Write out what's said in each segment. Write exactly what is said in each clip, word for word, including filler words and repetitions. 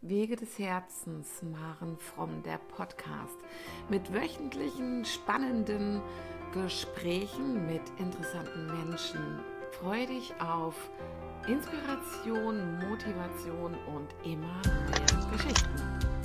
Wege des Herzens, Maren Fromm, der Podcast mit wöchentlichen spannenden Gesprächen mit interessanten Menschen. Freue dich auf Inspiration, Motivation und immer mehr Geschichten.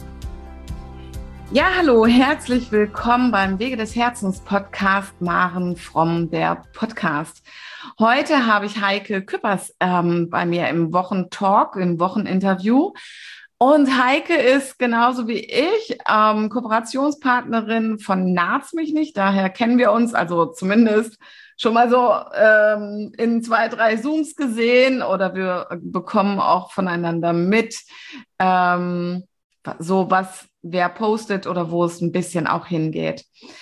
Ja, hallo, herzlich willkommen beim Wege des Herzens Podcast Maren Fromm, der Podcast. Heute habe ich Heike Küppers ähm, bei mir im Wochentalk, im Wocheninterview. Und Heike ist genauso wie ich ähm, Kooperationspartnerin von Naht's mich nicht. Daher kennen wir uns, also zumindest schon mal so ähm, in zwei, drei Zooms gesehen oder wir bekommen auch voneinander mit, ähm, so was wer postet oder wo es ein bisschen auch hingeht.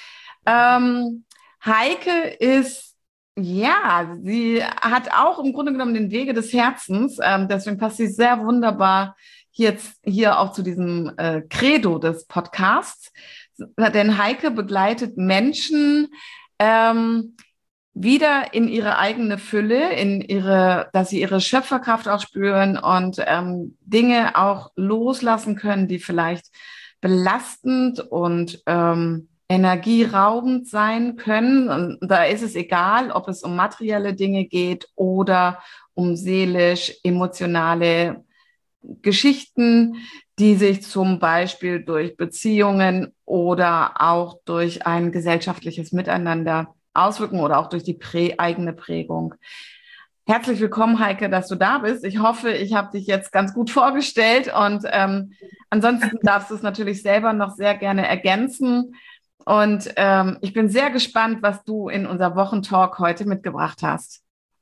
Ähm, Heike ist, ja, sie hat auch im Grunde genommen den Wege des Herzens, ähm, deswegen passt sie sehr wunderbar jetzt hier auch zu diesem äh, Credo des Podcasts, denn Heike begleitet Menschen ähm, wieder in ihre eigene Fülle, in ihre, dass sie ihre Schöpferkraft auch spüren und ähm, Dinge auch loslassen können, die vielleicht belastend und ähm, energieraubend sein können. Und da ist es egal, ob es um materielle Dinge geht oder um seelisch, emotionale Geschichten, die sich zum Beispiel durch Beziehungen oder auch durch ein gesellschaftliches Miteinander auswirken oder auch durch die prä- eigene Prägung. Herzlich willkommen, Heike, dass du da bist. Ich hoffe, ich habe dich jetzt ganz gut vorgestellt und ähm, ansonsten darfst du es natürlich selber noch sehr gerne ergänzen. Und ähm, ich bin sehr gespannt, was du in unser Wochentalk heute mitgebracht hast.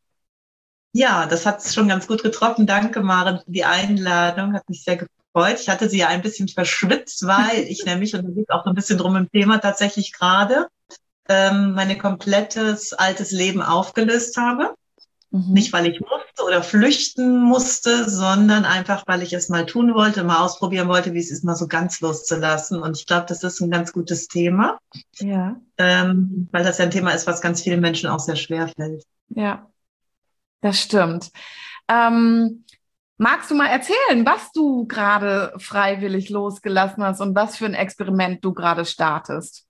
Ja, das hat es schon ganz gut getroffen. Danke, Maren, für die Einladung. Hat mich sehr gefreut. Ich hatte sie ja ein bisschen verschwitzt, weil ich nämlich, und da geht auch so ein bisschen drum im Thema, tatsächlich gerade ähm, mein komplettes altes Leben aufgelöst habe. Mhm. Nicht, weil ich musste oder flüchten musste, sondern einfach, weil ich es mal tun wollte, mal ausprobieren wollte, wie es ist, mal so ganz loszulassen. Und ich glaube, das ist ein ganz gutes Thema. Ja. Ähm, weil das ja ein Thema ist, was ganz vielen Menschen auch sehr schwer fällt. Ja. Das stimmt. Ähm, magst du mal erzählen, was du gerade freiwillig losgelassen hast und was für ein Experiment du gerade startest?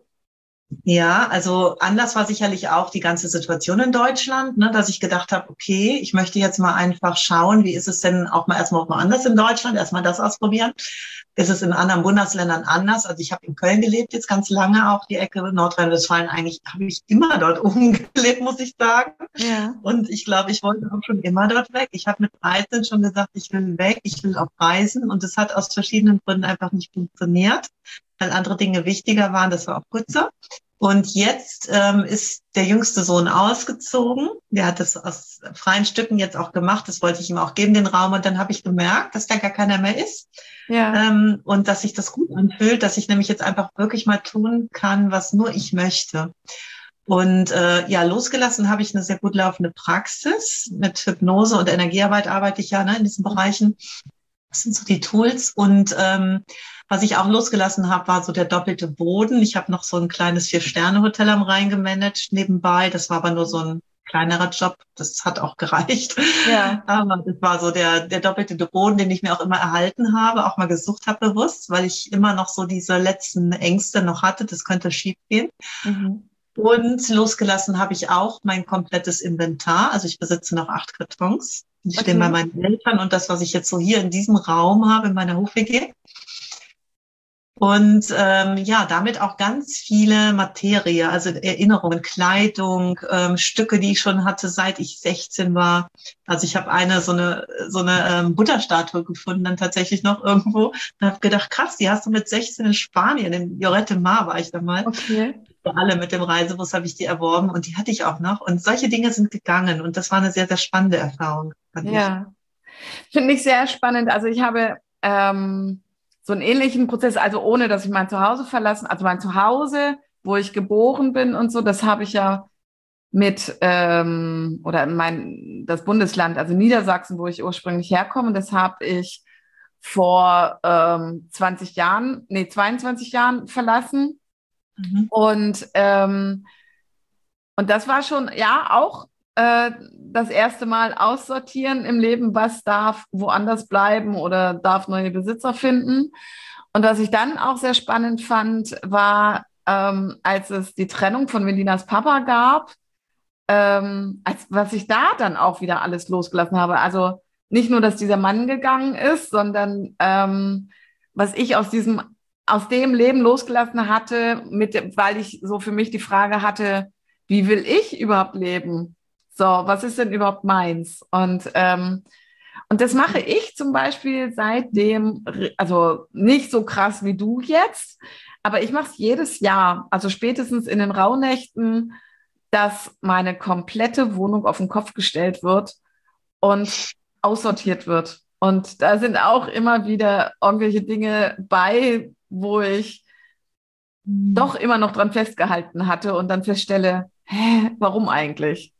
Ja, also Anlass war sicherlich auch die ganze Situation in Deutschland, ne, dass ich gedacht habe, okay, ich möchte jetzt mal einfach schauen, wie ist es denn auch mal erstmal auch mal anders in Deutschland, erstmal das ausprobieren. Ist es in anderen Bundesländern anders? Also ich habe in Köln gelebt, jetzt ganz lange auch die Ecke Nordrhein-Westfalen. Eigentlich habe ich immer dort oben gelebt, muss ich sagen. Ja. Und ich glaube, ich wollte auch schon immer dort weg. Ich habe mit dreizehn schon gesagt, ich will weg, ich will auch reisen. Und es hat aus verschiedenen Gründen einfach nicht funktioniert, weil andere Dinge wichtiger waren. Das war auch gut so. Und jetzt ähm, ist der jüngste Sohn ausgezogen. Der hat das aus freien Stücken jetzt auch gemacht. Das wollte ich ihm auch geben, den Raum. Und dann habe ich gemerkt, dass da gar keiner mehr ist. Ja. Ähm, und dass sich das gut anfühlt, dass ich nämlich jetzt einfach wirklich mal tun kann, was nur ich möchte. Und äh, ja, losgelassen habe ich eine sehr gut laufende Praxis. Mit Hypnose und Energiearbeit arbeite ich ja ne, in diesen Bereichen. Das sind so die Tools. Und ähm, was ich auch losgelassen habe, war so der doppelte Boden. Ich habe noch so ein kleines Vier-Sterne-Hotel am Rhein gemanagt nebenbei. Das war aber nur so ein kleinerer Job. Das hat auch gereicht. Ja. Aber das war so der, der doppelte Boden, den ich mir auch immer erhalten habe, auch mal gesucht habe bewusst, weil ich immer noch so diese letzten Ängste noch hatte. Das könnte schief gehen. Mhm. Und losgelassen habe ich auch mein komplettes Inventar. Also ich besitze noch acht Kartons. Die stehen okay bei meinen Eltern und das, was ich jetzt so hier in diesem Raum habe, in meiner Hof-W G. Und ähm, ja, damit auch ganz viele Materie, also Erinnerungen, Kleidung, ähm, Stücke, die ich schon hatte, seit ich sechzehn war. Also ich habe eine so eine so eine ähm, Buddha-Statue gefunden, dann tatsächlich noch irgendwo. Und habe gedacht, krass, die hast du mit sechzehn in Spanien, in Lloret de Mar war ich da mal. Okay. Für alle mit dem Reisebus habe ich die erworben und die hatte ich auch noch. Und solche Dinge sind gegangen und das war eine sehr, sehr spannende Erfahrung. Ja, finde ich sehr spannend. Also ich habe ähm, so einen ähnlichen Prozess, also ohne, dass ich mein Zuhause verlassen, also mein Zuhause, wo ich geboren bin und so, das habe ich ja mit, ähm, oder mein, das Bundesland, also Niedersachsen, wo ich ursprünglich herkomme, das habe ich vor ähm, zwanzig Jahren, nee, zweiundzwanzig Jahren verlassen. Mhm. Und, ähm, und das war schon, ja, auch äh, das erste Mal aussortieren im Leben, was darf woanders bleiben oder darf neue Besitzer finden. Und was ich dann auch sehr spannend fand, war, ähm, als es die Trennung von Melinas Papa gab, ähm, als, was ich da dann auch wieder alles losgelassen habe. Also nicht nur, dass dieser Mann gegangen ist, sondern ähm, was ich aus diesem, aus dem Leben losgelassen hatte, mit, dem- weil ich so für mich die Frage hatte, wie will ich überhaupt leben? So, was ist denn überhaupt meins? Und ähm, und das mache ich zum Beispiel seitdem, also nicht so krass wie du jetzt, aber ich mache es jedes Jahr, also spätestens in den Rauhnächten, dass meine komplette Wohnung auf den Kopf gestellt wird und aussortiert wird. Und da sind auch immer wieder irgendwelche Dinge bei, wo ich doch immer noch dran festgehalten hatte und dann feststelle, hä, warum eigentlich?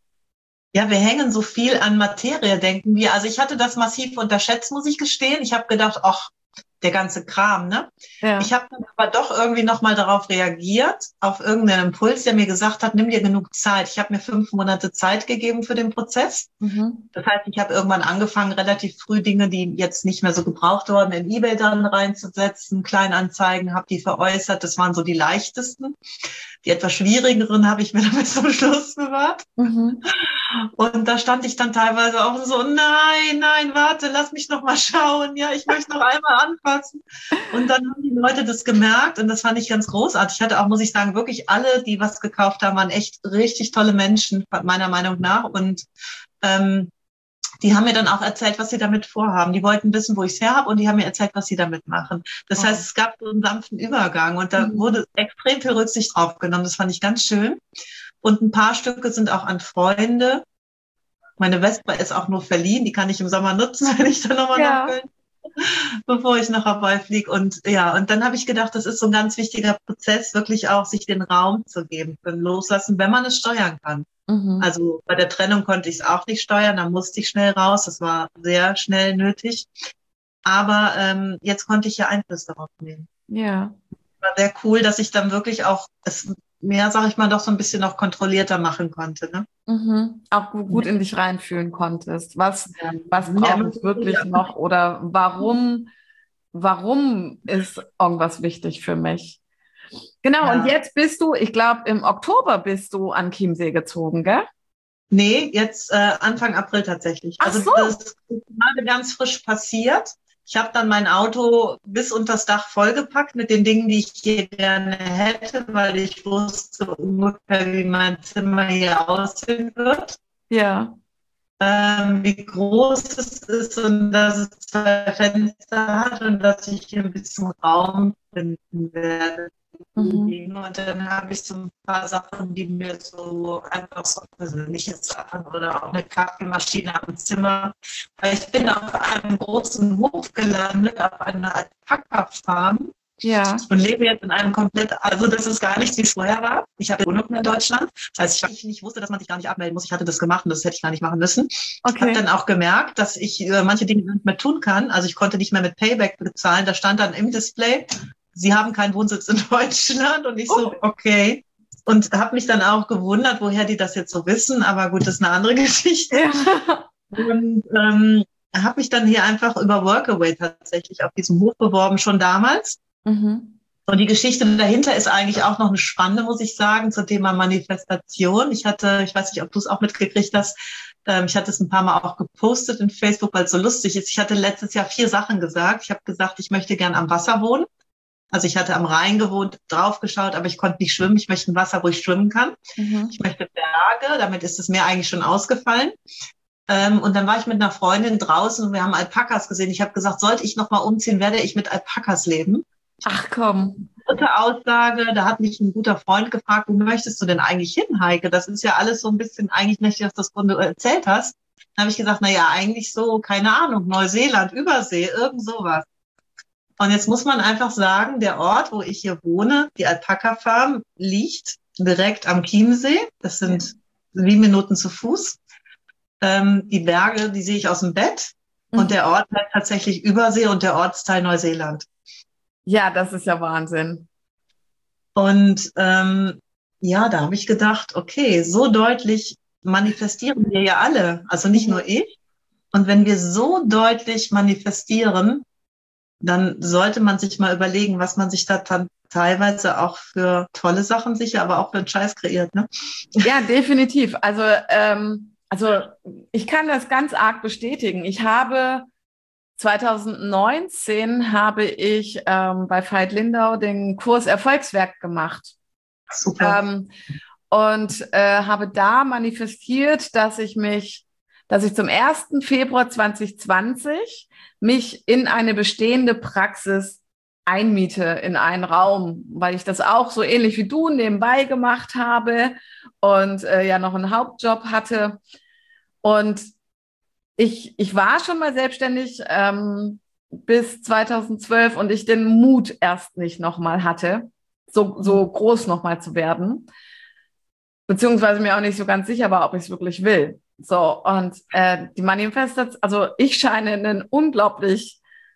Ja, wir hängen so viel an Materie, denken wir. Also ich hatte das massiv unterschätzt, muss ich gestehen. Ich habe gedacht, ach, der ganze Kram, ne? Ich Ja. habe dann aber doch irgendwie nochmal darauf reagiert, auf irgendeinen Impuls, der mir gesagt hat, nimm dir genug Zeit. Ich habe mir fünf Monate Zeit gegeben für den Prozess. Mhm. Das heißt, ich habe irgendwann angefangen, relativ früh Dinge, die jetzt nicht mehr so gebraucht wurden, in eBay dann reinzusetzen, Kleinanzeigen, habe die veräußert. Das waren so die leichtesten. Die etwas schwierigeren habe ich mir dann bis zum Schluss bewahrt. Mhm. Und da stand ich dann teilweise auch so, nein, nein, warte, lass mich noch mal schauen. Ja, ich möchte noch einmal anfassen. Und dann haben die Leute das gemerkt und das fand ich ganz großartig. Ich hatte auch, muss ich sagen, wirklich alle, die was gekauft haben, waren echt richtig tolle Menschen, meiner Meinung nach. Und ähm, die haben mir dann auch erzählt, was sie damit vorhaben. Die wollten wissen, wo ich es her habe und die haben mir erzählt, was sie damit machen. Das heißt, Oh. es gab so einen sanften Übergang und da Mhm. wurde extrem viel Rücksicht drauf genommen. Das fand ich ganz schön. Und ein paar Stücke sind auch an Freunde. Meine Vespa ist auch nur verliehen, die kann ich im Sommer nutzen, wenn ich dann nochmal nach Ja. Köln, bevor ich nach Hawaii fliege. Und ja, und dann habe ich gedacht, das ist so ein ganz wichtiger Prozess, wirklich auch sich den Raum zu geben für ein Loslassen, wenn man es steuern kann. Mhm. Also bei der Trennung konnte ich es auch nicht steuern, da musste ich schnell raus, das war sehr schnell nötig. Aber ähm, jetzt konnte ich ja Einfluss darauf nehmen. Ja. War sehr cool, dass ich dann wirklich auch es mehr, sage ich mal, doch so ein bisschen noch kontrollierter machen konnte. Ne? Mhm. Auch gu- gut in dich reinfühlen konntest. Was, Ja, was ja, brauche ich wirklich noch oder warum, warum ist irgendwas wichtig für mich? Genau, und ja. jetzt bist du, ich glaube, im Oktober bist du an Chiemsee gezogen, gell? Nee, jetzt äh, Anfang April tatsächlich. Ach Also so. das ist gerade ganz frisch passiert. Ich habe dann mein Auto bis unter das Dach vollgepackt mit den Dingen, die ich hier gerne hätte, weil ich wusste ungefähr, wie mein Zimmer hier aussehen wird, Ja. ähm, wie groß es ist und dass es zwei Fenster hat und dass ich hier ein bisschen Raum finden werde. Mhm. Und dann habe ich so ein paar Sachen, die mir so einfach so persönliche Sachen oder auch eine Kaffeemaschine am Zimmer. Weil ich bin auf einem großen Hof gelandet, auf einer Alpaka-Farm Ja. und lebe jetzt in einem komplett, also das ist gar nicht, wie es vorher war. Ich habe Wohnung in Deutschland. Das heißt, ich nicht wusste, dass man sich gar nicht abmelden muss. Ich hatte das gemacht und das hätte ich gar nicht machen müssen. Habe Okay. dann auch gemerkt, dass ich äh, manche Dinge nicht mehr tun kann. Also ich konnte nicht mehr mit Payback bezahlen. Da stand dann im Display, Sie haben keinen Wohnsitz in Deutschland. Und ich so, Oh. okay. Und habe mich dann auch gewundert, woher die das jetzt so wissen. Aber gut, das ist eine andere Geschichte. Ja. Und ähm, habe mich dann hier einfach über Workaway tatsächlich auf diesem Hof beworben, schon damals. Mhm. Und die Geschichte dahinter ist eigentlich auch noch eine spannende, muss ich sagen, zum Thema Manifestation. Ich hatte, ich weiß nicht, ob du es auch mitgekriegt hast, ähm, ich hatte es ein paar Mal auch gepostet in Facebook, weil es so lustig ist. Ich hatte letztes Jahr vier Sachen gesagt. Ich habe gesagt, ich möchte gern am Wasser wohnen. Also ich hatte am Rhein gewohnt, draufgeschaut, aber ich konnte nicht schwimmen. Ich möchte ein Wasser, wo ich schwimmen kann. Ich Mhm. möchte Berge, damit ist das Meer eigentlich schon ausgefallen. Ähm, und dann war ich mit einer Freundin draußen und wir haben Alpakas gesehen. Ich habe gesagt, sollte ich nochmal umziehen, werde ich mit Alpakas leben. Ach komm. Dritte Aussage, da hat mich ein guter Freund gefragt, wo möchtest du denn eigentlich hin, Heike? Das ist ja alles so ein bisschen, eigentlich möchte ich, dass das du erzählt hast. Dann habe ich gesagt, na ja, eigentlich so, keine Ahnung, Neuseeland, Übersee, irgend sowas. Und jetzt muss man einfach sagen, der Ort, wo ich hier wohne, die Alpaka-Farm, liegt direkt am Chiemsee. Das Ja. sind sieben Minuten zu Fuß. Ähm, die Berge, die sehe ich aus dem Bett. Und Mhm. der Ort bleibt tatsächlich Übersee und der Ortsteil Neuseeland. Ja, das ist ja Wahnsinn. Und ähm, ja, da habe ich gedacht, okay, so deutlich manifestieren wir ja alle, also nicht nur ich. Und wenn wir so deutlich manifestieren, dann sollte man sich mal überlegen, was man sich da dann teilweise auch für tolle Sachen sicher, aber auch für einen Scheiß kreiert, ne? Ja, definitiv. Also, ähm, also ich kann das ganz arg bestätigen. Ich habe zwanzig neunzehn habe ich ähm, bei Veit Lindau den Kurs Erfolgswerk gemacht. Super. Ähm, und äh, habe da manifestiert, dass ich mich, dass ich zum ersten Februar zwanzig zwanzig mich in eine bestehende Praxis einmiete, in einen Raum, weil ich das auch so ähnlich wie du nebenbei gemacht habe und äh, ja noch einen Hauptjob hatte. Und ich, ich war schon mal selbstständig ähm, bis zwanzig zwölf und ich den Mut erst nicht nochmal hatte, so, so groß nochmal zu werden, beziehungsweise mir auch nicht so ganz sicher war, ob ich es wirklich will. So, und äh, die Manifestation, also ich scheine ein unglaublich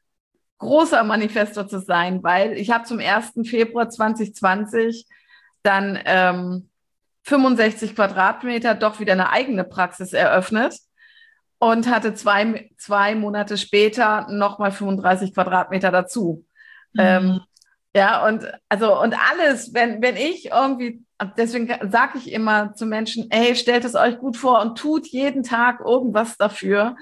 großer Manifestor zu sein, weil ich habe zum ersten Februar zwanzig zwanzig dann ähm, fünfundsechzig Quadratmeter doch wieder eine eigene Praxis eröffnet und hatte zwei, zwei Monate später nochmal fünfunddreißig Quadratmeter dazu. Mhm. Ähm, ja, und also und alles, wenn, wenn ich irgendwie, deswegen sage ich immer zu Menschen, ey, stellt es euch gut vor und tut jeden Tag irgendwas dafür.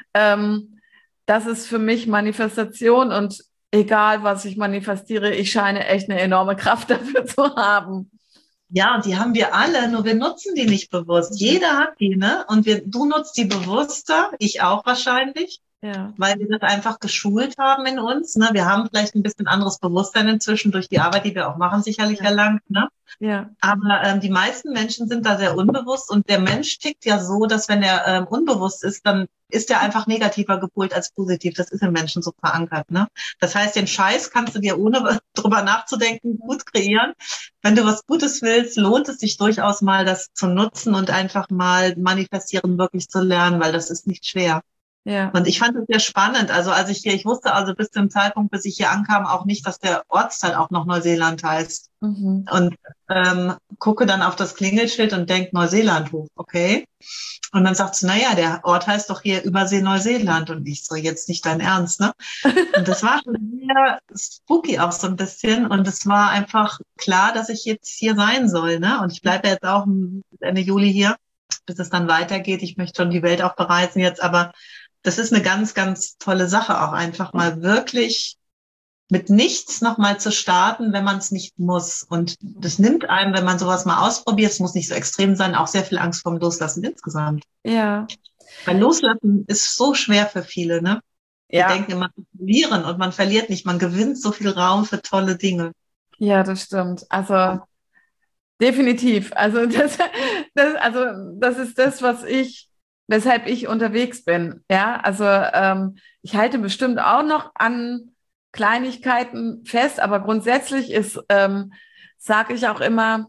Ähm, das ist für mich Manifestation und egal, was ich manifestiere, ich scheine echt eine enorme Kraft dafür zu haben. Ja, und die haben wir alle, nur wir nutzen die nicht bewusst. Jeder hat die, ne? Und wir, du nutzt die bewusster, ich auch wahrscheinlich, ja, weil wir das einfach geschult haben in uns. Ne? Wir haben vielleicht ein bisschen anderes Bewusstsein inzwischen durch die Arbeit, die wir auch machen, sicherlich ja. erlangt. Ne? Ja. Aber ähm, die meisten Menschen sind da sehr unbewusst und der Mensch tickt ja so, dass wenn er ähm, unbewusst ist, dann ist er einfach negativer gepolt als positiv. Das ist im Menschen so verankert. Ne? Das heißt, den Scheiß kannst du dir ohne drüber nachzudenken gut kreieren. Wenn du was Gutes willst, lohnt es sich durchaus mal, das zu nutzen und einfach mal manifestieren wirklich zu lernen, weil das ist nicht schwer. Ja. Und ich fand es sehr spannend. Also als ich hier, ich wusste also bis zum Zeitpunkt, bis ich hier ankam, auch nicht, dass der Ortsteil auch noch Neuseeland heißt. Mhm. Und ähm, gucke dann auf das Klingelschild und denke Neuseelandhof, okay. Und dann sagt sie, naja, der Ort heißt doch hier Übersee Neuseeland. Und ich so, jetzt nicht dein Ernst, ne? Und das war schon sehr spooky auch so ein bisschen. Und es war einfach klar, dass ich jetzt hier sein soll, ne? Und ich bleibe jetzt auch Ende Juli hier, bis es dann weitergeht. Ich möchte schon die Welt auch bereisen jetzt, aber das ist eine ganz, ganz tolle Sache, auch einfach mal wirklich mit nichts nochmal zu starten, wenn man es nicht muss. Und das nimmt einem, wenn man sowas mal ausprobiert, es muss nicht so extrem sein, auch sehr viel Angst vorm Loslassen insgesamt. Ja. Weil Loslassen ist so schwer für viele, ne? Ja. Die denken immer, wir verlieren und man verliert nicht, man gewinnt so viel Raum für tolle Dinge. Ja, das stimmt. Also definitiv. Also das, das, also das ist das, was ich weshalb ich unterwegs bin. Ja, also ähm, ich halte bestimmt auch noch an Kleinigkeiten fest, aber grundsätzlich ist, ähm, sage ich auch immer,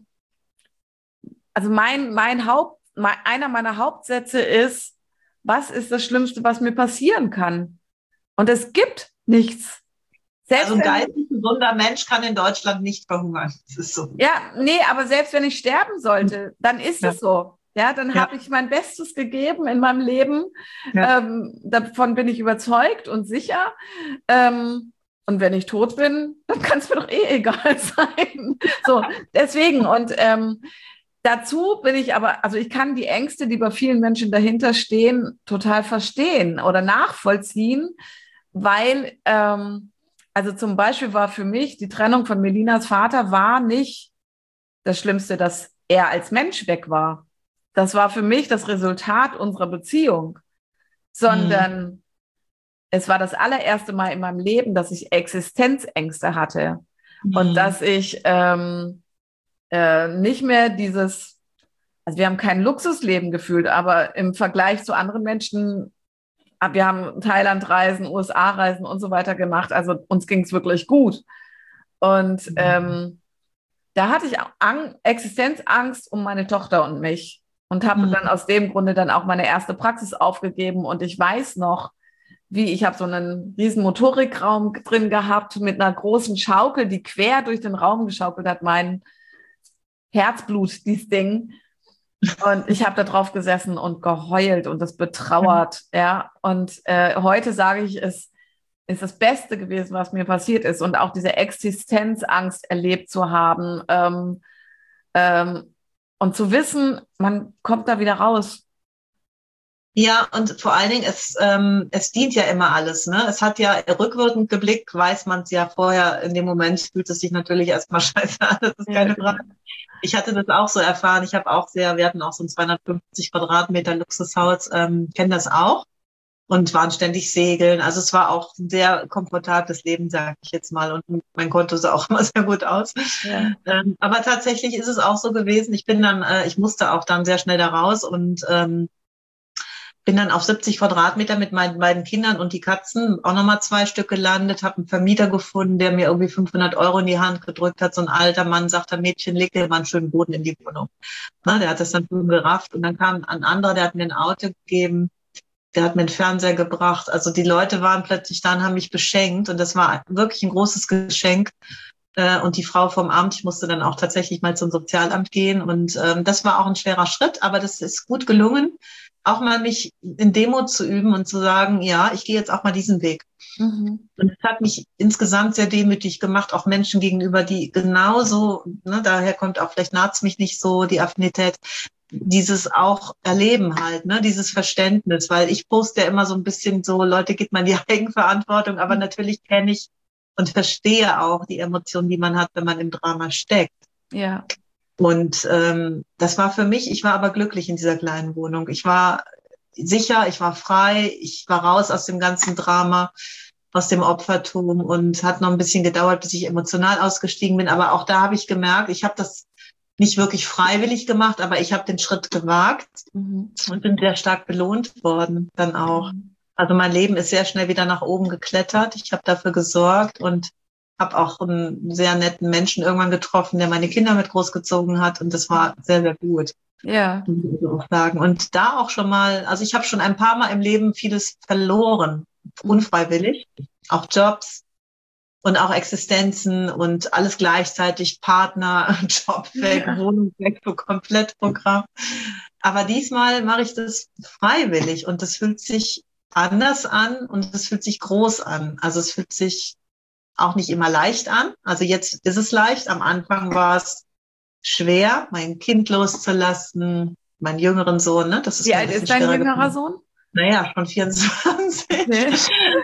also mein, mein Haupt, mein, einer meiner Hauptsätze ist, was ist das Schlimmste, was mir passieren kann? Und es gibt nichts. Selbst also ein geistig gesunder Mensch kann in Deutschland nicht verhungern. Das ist so. Ja, nee, aber selbst wenn ich sterben sollte, dann ist ja. es so. Ja, dann ja. habe ich mein Bestes gegeben in meinem Leben. Ja. Ähm, davon bin ich überzeugt und sicher. Ähm, und wenn ich tot bin, dann kann es mir doch eh egal sein. So, deswegen. Und ähm, dazu bin ich aber, also ich kann die Ängste, die bei vielen Menschen dahinter stehen, total verstehen oder nachvollziehen, weil, ähm, also zum Beispiel war für mich die Trennung von Melinas Vater war nicht das Schlimmste, dass er als Mensch weg war. Das war für mich das Resultat unserer Beziehung, sondern mhm. es war das allererste Mal in meinem Leben, dass ich Existenzängste hatte mhm. und dass ich ähm, äh, nicht mehr dieses, also wir haben kein Luxusleben gefühlt, aber im Vergleich zu anderen Menschen, wir haben Thailand-Reisen, U S A-Reisen und so weiter gemacht, also uns ging es wirklich gut. Und mhm. ähm, da hatte ich auch Ang- Existenzangst um meine Tochter und mich. Und habe mhm. dann aus dem Grunde dann auch meine erste Praxis aufgegeben. Und ich weiß noch, wie ich habe so einen riesen Motorikraum drin gehabt mit einer großen Schaukel, die quer durch den Raum geschaukelt hat. Mein Herzblut, dieses Ding. Und ich habe da drauf gesessen und geheult und das betrauert, ja. Und äh, heute sage ich, es ist das Beste gewesen, was mir passiert ist. Und auch diese Existenzangst erlebt zu haben, ähm, ähm, und zu wissen, man kommt da wieder raus. Ja, und vor allen Dingen, es, ähm, es dient ja immer alles, ne? Es hat ja rückwirkend geblickt, weiß man es ja vorher, in dem Moment fühlt es sich natürlich erstmal scheiße an, das ist keine Frage. Ich hatte das auch so erfahren, ich habe auch sehr, wir hatten auch so ein zweihundertfünfzig Quadratmeter Luxushaus, ähm, kennen das auch und waren ständig segeln. Also es war auch ein sehr komfortables Leben, sage ich jetzt mal, und mein Konto sah auch immer sehr gut aus. Ja. Ähm, aber tatsächlich ist es auch so gewesen, ich bin dann, äh, ich musste auch dann sehr schnell da raus und ähm, bin dann auf siebzig Quadratmeter mit meinen beiden Kindern und die Katzen auch nochmal zwei Stück gelandet, habe einen Vermieter gefunden, der mir irgendwie fünfhundert Euro in die Hand gedrückt hat. So ein alter Mann sagte, Mädchen, leg dir mal einen schönen Boden in die Wohnung. Na, der hat das dann schon gerafft. Und dann kam ein anderer, der hat mir ein Auto gegeben, der hat mir einen Fernseher gebracht. Also die Leute waren plötzlich da und haben mich beschenkt. Und das war wirklich ein großes Geschenk. Und die Frau vom Amt, ich musste dann auch tatsächlich mal zum Sozialamt gehen. Und ähm, das war auch ein schwerer Schritt, aber das ist gut gelungen, auch mal mich in Demut zu üben und zu sagen, ja, ich gehe jetzt auch mal diesen Weg. Mhm. Und es hat mich insgesamt sehr demütig gemacht, auch Menschen gegenüber, die genauso, ne, daher kommt auch, vielleicht naht's mich nicht so, die Affinität, dieses auch erleben halt, ne, dieses Verständnis, weil ich poste ja immer so ein bisschen so, Leute, geht mal in die Eigenverantwortung, aber natürlich kenne ich und verstehe auch die Emotionen, die man hat, wenn man im Drama steckt. Ja. Und ähm, das war für mich, ich war aber glücklich in dieser kleinen Wohnung. Ich war sicher, ich war frei, ich war raus aus dem ganzen Drama, aus dem Opfertum und hat noch ein bisschen gedauert, bis ich emotional ausgestiegen bin. Aber auch da habe ich gemerkt, ich habe das nicht wirklich freiwillig gemacht, aber ich habe den Schritt gewagt mhm. und bin sehr stark belohnt worden dann auch. Mhm. Also mein Leben ist sehr schnell wieder nach oben geklettert. Ich habe dafür gesorgt und habe auch einen sehr netten Menschen irgendwann getroffen, der meine Kinder mit großgezogen hat und das war sehr, sehr gut. Ja. Auch sagen. Und da auch schon mal, also ich habe schon ein paar Mal im Leben vieles verloren, unfreiwillig, auch Jobs und auch Existenzen und alles gleichzeitig, Partner, Job weg, ja. Wohnung weg, so Komplettprogramm. Aber diesmal mache ich das freiwillig und das fühlt sich anders an und es fühlt sich groß an. Also es fühlt sich auch nicht immer leicht an. Also jetzt ist es leicht. Am Anfang war es schwer, mein Kind loszulassen, meinen jüngeren Sohn. Ne? Das ist Wie alt ist dein jüngerer Sohn? Naja, schon vierundzwanzig. Okay.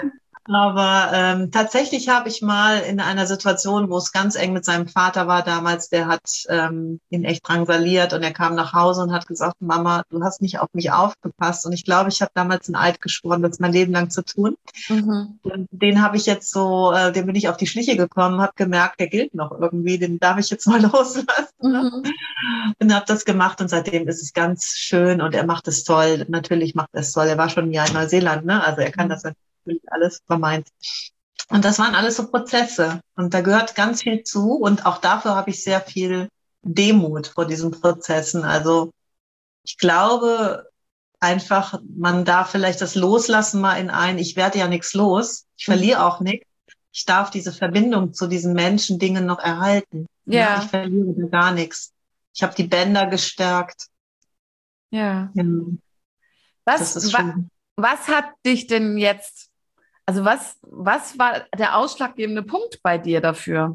Aber ähm, tatsächlich habe ich mal in einer Situation, wo es ganz eng mit seinem Vater war damals, der hat ähm, ihn echt drangsaliert und er kam nach Hause und hat gesagt, Mama, du hast nicht auf mich aufgepasst. Und ich glaube, ich habe damals einen Eid geschworen, das mein Leben lang zu tun. Mhm. Und den habe ich jetzt so, äh, den bin ich auf die Schliche gekommen, habe gemerkt, der gilt noch irgendwie, den darf ich jetzt mal loslassen. Ne? Mhm. Und habe das gemacht und seitdem ist es ganz schön und er macht es toll. Natürlich macht er es toll. Er war schon ein Jahr in Neuseeland, ne? Also er kann mhm. das natürlich alles vermeint. Und das waren alles so Prozesse. Und da gehört ganz viel zu. Und auch dafür habe ich sehr viel Demut vor diesen Prozessen. Also ich glaube einfach, man darf vielleicht das Loslassen mal in ein, ich werde ja nichts los. Ich verliere auch nichts. Ich darf diese Verbindung zu diesen Menschen, Dingen noch erhalten. Ja. Ja, ich verliere da gar nichts. Ich habe die Bänder gestärkt. Ja. ja. Was, wa was hat dich denn jetzt, also was, was war der ausschlaggebende Punkt bei dir dafür?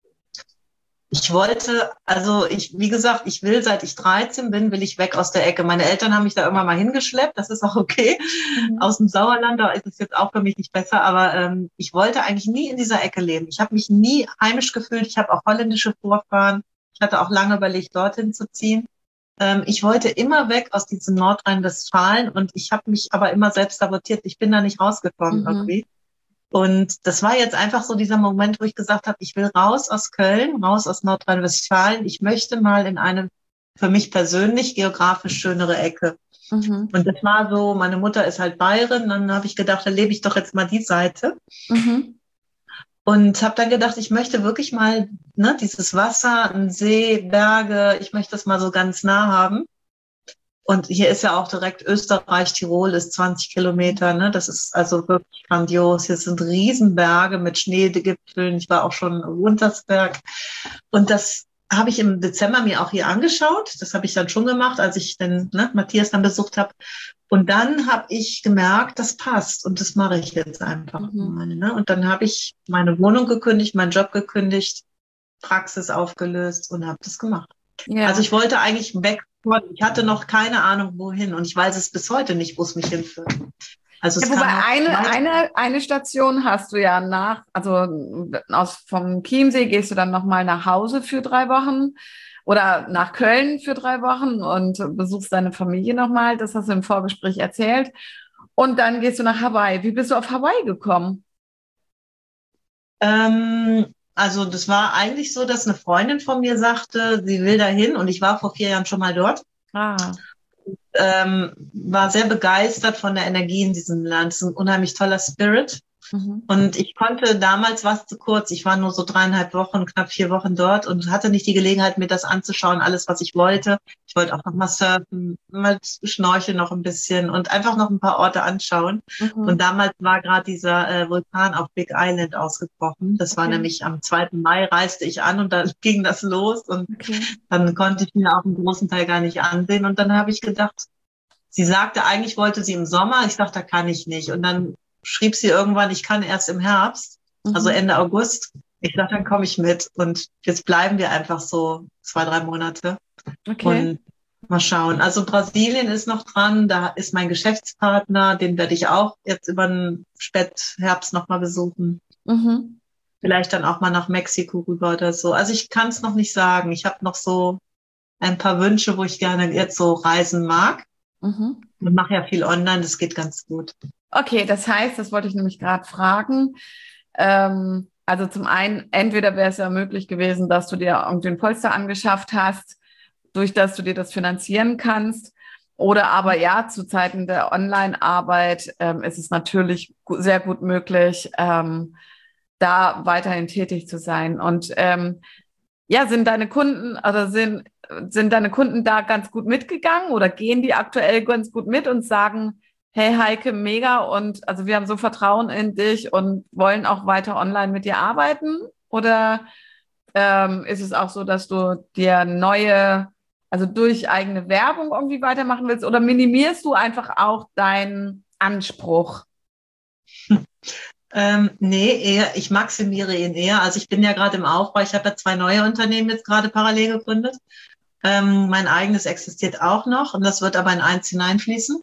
Ich wollte, also ich, wie gesagt, ich will, seit ich dreizehn bin, will ich weg aus der Ecke. Meine Eltern haben mich da immer mal hingeschleppt, das ist auch okay. Mhm. Aus dem Sauerland, da ist es jetzt auch für mich nicht besser, aber ähm, ich wollte eigentlich nie in dieser Ecke leben. Ich habe mich nie heimisch gefühlt, ich habe auch holländische Vorfahren. Ich hatte auch lange überlegt, dorthin zu ziehen. Ähm, ich wollte immer weg aus diesem Nordrhein-Westfalen und ich habe mich aber immer selbst sabotiert. Ich bin da nicht rausgekommen mhm. irgendwie. Und das war jetzt einfach so dieser Moment, wo ich gesagt habe, ich will raus aus Köln, raus aus Nordrhein-Westfalen. Ich möchte mal in eine für mich persönlich geografisch schönere Ecke. Mhm. Und das war so, meine Mutter ist halt Bayerin, dann habe ich gedacht, da lebe ich doch jetzt mal die Seite. Mhm. Und habe dann gedacht, ich möchte wirklich mal ne, dieses Wasser, ein See, Berge, ich möchte das mal so ganz nah haben. Und hier ist ja auch direkt Österreich, Tirol ist zwanzig Kilometer, ne? Das ist also wirklich grandios. Hier sind Riesenberge mit Schneegipfeln. Ich war auch schon in Untersberg. Und das habe ich im Dezember mir auch hier angeschaut. Das habe ich dann schon gemacht, als ich den ne, Matthias dann besucht habe. Und dann habe ich gemerkt, das passt und das mache ich jetzt einfach Mhm. mal. Ne? Und dann habe ich meine Wohnung gekündigt, meinen Job gekündigt, Praxis aufgelöst und habe das gemacht. Ja. Also ich wollte eigentlich weg. Ich hatte noch keine Ahnung, wohin. Und ich weiß es bis heute nicht, wo es mich hinführt. Also es Ja, wobei kann noch eine, weiter. eine, eine Station hast du ja nach, also aus vom Chiemsee gehst du dann nochmal nach Hause für drei Wochen oder nach Köln für drei Wochen und besuchst deine Familie nochmal. Das hast du im Vorgespräch erzählt. Und dann gehst du nach Hawaii. Wie bist du auf Hawaii gekommen? Ähm, also das war eigentlich so, dass eine Freundin von mir sagte, sie will dahin. Und ich war vor vier Jahren schon mal dort. Ah, Ähm, war sehr begeistert von der Energie in diesem Land. Es ist ein unheimlich toller Spirit. mhm. Und ich konnte, damals war es zu kurz, ich war nur so dreieinhalb Wochen, knapp vier Wochen dort und hatte nicht die Gelegenheit, mir das anzuschauen, alles, was ich wollte. Ich wollte auch noch mal surfen, mal schnorcheln noch ein bisschen und einfach noch ein paar Orte anschauen. Mhm. Und damals war gerade dieser äh, Vulkan auf Big Island ausgebrochen. Das war Okay. nämlich am zweiten Mai, reiste ich an und dann ging das los und Okay. dann konnte ich mir auch einen großen Teil gar nicht ansehen. Und dann habe ich gedacht, sie sagte, eigentlich wollte sie im Sommer. Ich dachte, da kann ich nicht. Und dann schrieb sie irgendwann, ich kann erst im Herbst, Mhm. also Ende August. Ich dachte, dann komme ich mit. Und jetzt bleiben wir einfach so zwei, drei Monate Okay. und mal schauen. Also Brasilien ist noch dran. Da ist mein Geschäftspartner, den werde ich auch jetzt über den Spätherbst noch mal besuchen. Mhm. Vielleicht dann auch mal nach Mexiko rüber oder so. Also ich kann es noch nicht sagen. Ich habe noch so ein paar Wünsche, wo ich gerne jetzt so reisen mag. Mhm. Ich mache ja viel online, das geht ganz gut. Okay, das heißt, das wollte ich nämlich gerade fragen. Ähm, also zum einen, entweder wäre es ja möglich gewesen, dass du dir irgendwie ein Polster angeschafft hast, durch das du dir das finanzieren kannst. Oder aber ja, zu Zeiten der Online-Arbeit ähm, ist es natürlich gu- sehr gut möglich, ähm, da weiterhin tätig zu sein. Und ähm, ja, sind deine Kunden, also sind, sind deine Kunden da ganz gut mitgegangen oder gehen die aktuell ganz gut mit und sagen, hey Heike, mega und also wir haben so Vertrauen in dich und wollen auch weiter online mit dir arbeiten? Oder ähm, ist es auch so, dass du dir neue, also durch eigene Werbung irgendwie weitermachen willst oder minimierst du einfach auch deinen Anspruch? Ähm, nee, eher, ich maximiere ihn eher. Also ich bin ja gerade im Aufbau. Ich habe ja zwei neue Unternehmen jetzt gerade parallel gegründet. Ähm, mein eigenes existiert auch noch und das wird aber in eins hineinfließen.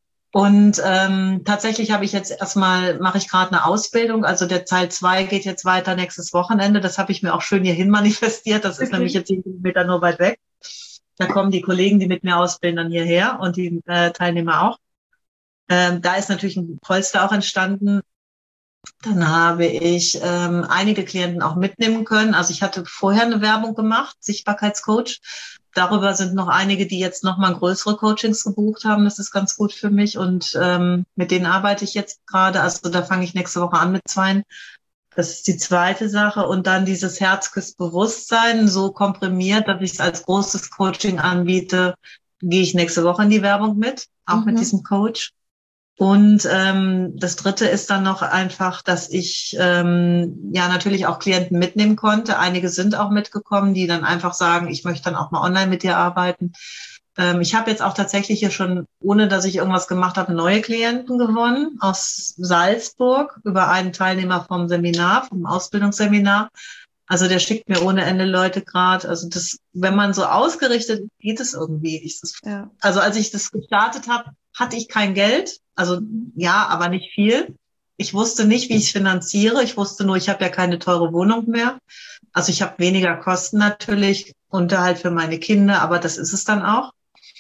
Und ähm, tatsächlich habe ich jetzt erstmal, mache ich gerade eine Ausbildung. Also der Teil zwei geht jetzt weiter nächstes Wochenende. Das habe ich mir auch schön hierhin manifestiert. Das ist Okay. nämlich jetzt zehn Kilometer nur weit weg. Da kommen die Kollegen, die mit mir ausbilden, dann hierher und die äh, Teilnehmer auch. Ähm, da ist natürlich ein Polster auch entstanden. Dann habe ich ähm, einige Klienten auch mitnehmen können. Also ich hatte vorher eine Werbung gemacht, Sichtbarkeitscoach. Darüber sind noch einige, die jetzt nochmal größere Coachings gebucht haben. Das ist ganz gut für mich und ähm, mit denen arbeite ich jetzt gerade. Also da fange ich nächste Woche an mit zweien. Das ist die zweite Sache. Und dann dieses Herzküssbewusstsein so komprimiert, dass ich es als großes Coaching anbiete, gehe ich nächste Woche in die Werbung mit, auch mit Mhm. diesem Coach. Und ähm, das Dritte ist dann noch einfach, dass ich ähm, ja natürlich auch Klienten mitnehmen konnte. Einige sind auch mitgekommen, die dann einfach sagen, ich möchte dann auch mal online mit dir arbeiten. Ähm, ich habe jetzt auch tatsächlich hier schon, ohne dass ich irgendwas gemacht habe, neue Klienten gewonnen aus Salzburg über einen Teilnehmer vom Seminar, vom Ausbildungsseminar. Also der schickt mir ohne Ende Leute gerade. Also das, wenn man so ausgerichtet, geht es irgendwie. Ich, das, Ja. also als ich das gestartet habe, hatte ich kein Geld. Also ja, aber nicht viel. Ich wusste nicht, wie ich es finanziere. Ich wusste nur, ich habe ja keine teure Wohnung mehr. Also ich habe weniger Kosten natürlich, Unterhalt für meine Kinder, aber das ist es dann auch.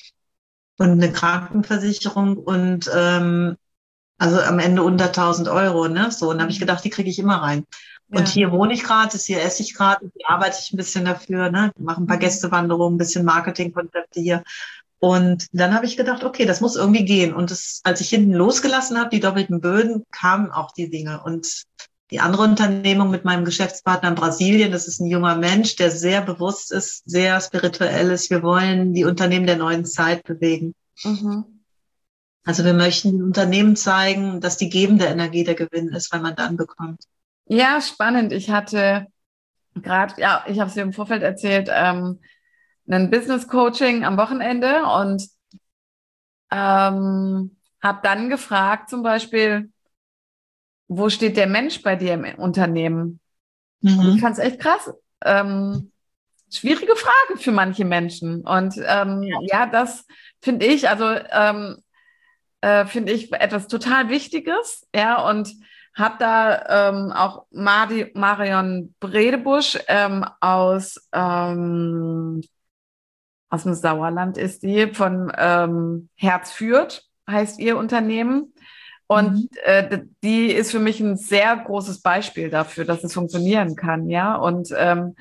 Und eine Krankenversicherung und ähm, also am Ende unter tausend Euro, ne? So, und dann habe ich gedacht, die kriege ich immer rein. Und Ja. hier wohne ich gratis, hier esse ich gratis, hier arbeite ich ein bisschen dafür, ne? Mache ein paar Mhm. Gästewanderungen, ein bisschen Marketingkonzepte hier. Und dann habe ich gedacht, okay, das muss irgendwie gehen. Und das, als ich hinten losgelassen habe, die doppelten Böden, kamen auch die Dinge. Und die andere Unternehmung mit meinem Geschäftspartner in Brasilien, das ist ein junger Mensch, der sehr bewusst ist, sehr spirituell ist. Wir wollen die Unternehmen der neuen Zeit bewegen. Mhm. Also wir möchten den Unternehmen zeigen, dass die gebende Energie der Gewinn ist, weil man dann bekommt. Ja, spannend. Ich hatte gerade, ja, ich habe es dir im Vorfeld erzählt, ähm, ein Business Coaching am Wochenende und ähm, habe dann gefragt, zum Beispiel, wo steht der Mensch bei dir im Unternehmen? Und ich Mhm. fand es echt krass. Ähm, schwierige Frage für manche Menschen. Und ähm, ja, das finde ich, also ähm, äh, finde ich etwas total Wichtiges, ja, und habe da ähm, auch Mari Marion Bredebusch ähm, aus, ähm, aus dem Sauerland ist die, von ähm, Herz führt, heißt ihr Unternehmen. Und Mhm. äh, die ist für mich ein sehr großes Beispiel dafür, dass es funktionieren kann, ja. Und ähm,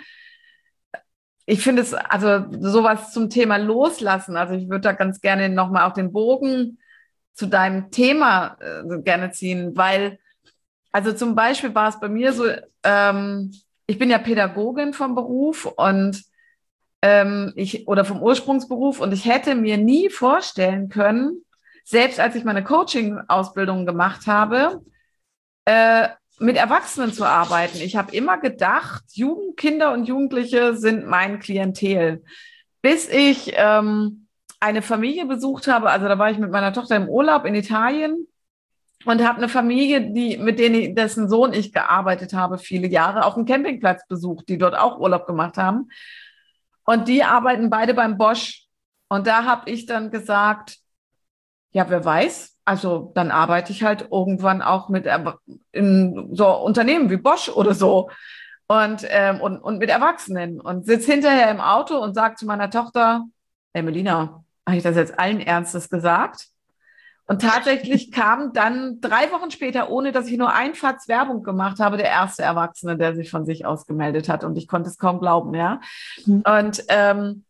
ich finde es, also sowas zum Thema Loslassen, also ich würde da ganz gerne nochmal auf den Bogen zu deinem Thema äh, gerne ziehen, weil, also zum Beispiel war es bei mir so, ähm, ich bin ja Pädagogin vom Beruf und ähm, ich, oder vom Ursprungsberuf und ich hätte mir nie vorstellen können, selbst als ich meine Coaching-Ausbildung gemacht habe, äh, mit Erwachsenen zu arbeiten. Ich habe immer gedacht, Jugend, Kinder und Jugendliche sind mein Klientel. Bis ich ähm, eine Familie besucht habe, also da war ich mit meiner Tochter im Urlaub in Italien und habe eine Familie, die, mit denen, dessen Sohn ich gearbeitet habe, viele Jahre, auf dem Campingplatz besucht, die dort auch Urlaub gemacht haben. Und die arbeiten beide beim Bosch. Und da habe ich dann gesagt, ja, wer weiß, also dann arbeite ich halt irgendwann auch mit in so Unternehmen wie Bosch oder so und, ähm, und, und mit Erwachsenen und sitze hinterher im Auto und sage zu meiner Tochter, hey Melina, habe ich das jetzt allen Ernstes gesagt? Und tatsächlich kam dann drei Wochen später, ohne dass ich nur einfache Werbung gemacht habe, der erste Erwachsene, der sich von sich aus gemeldet hat. Und ich konnte es kaum glauben, ja. Und, ähm,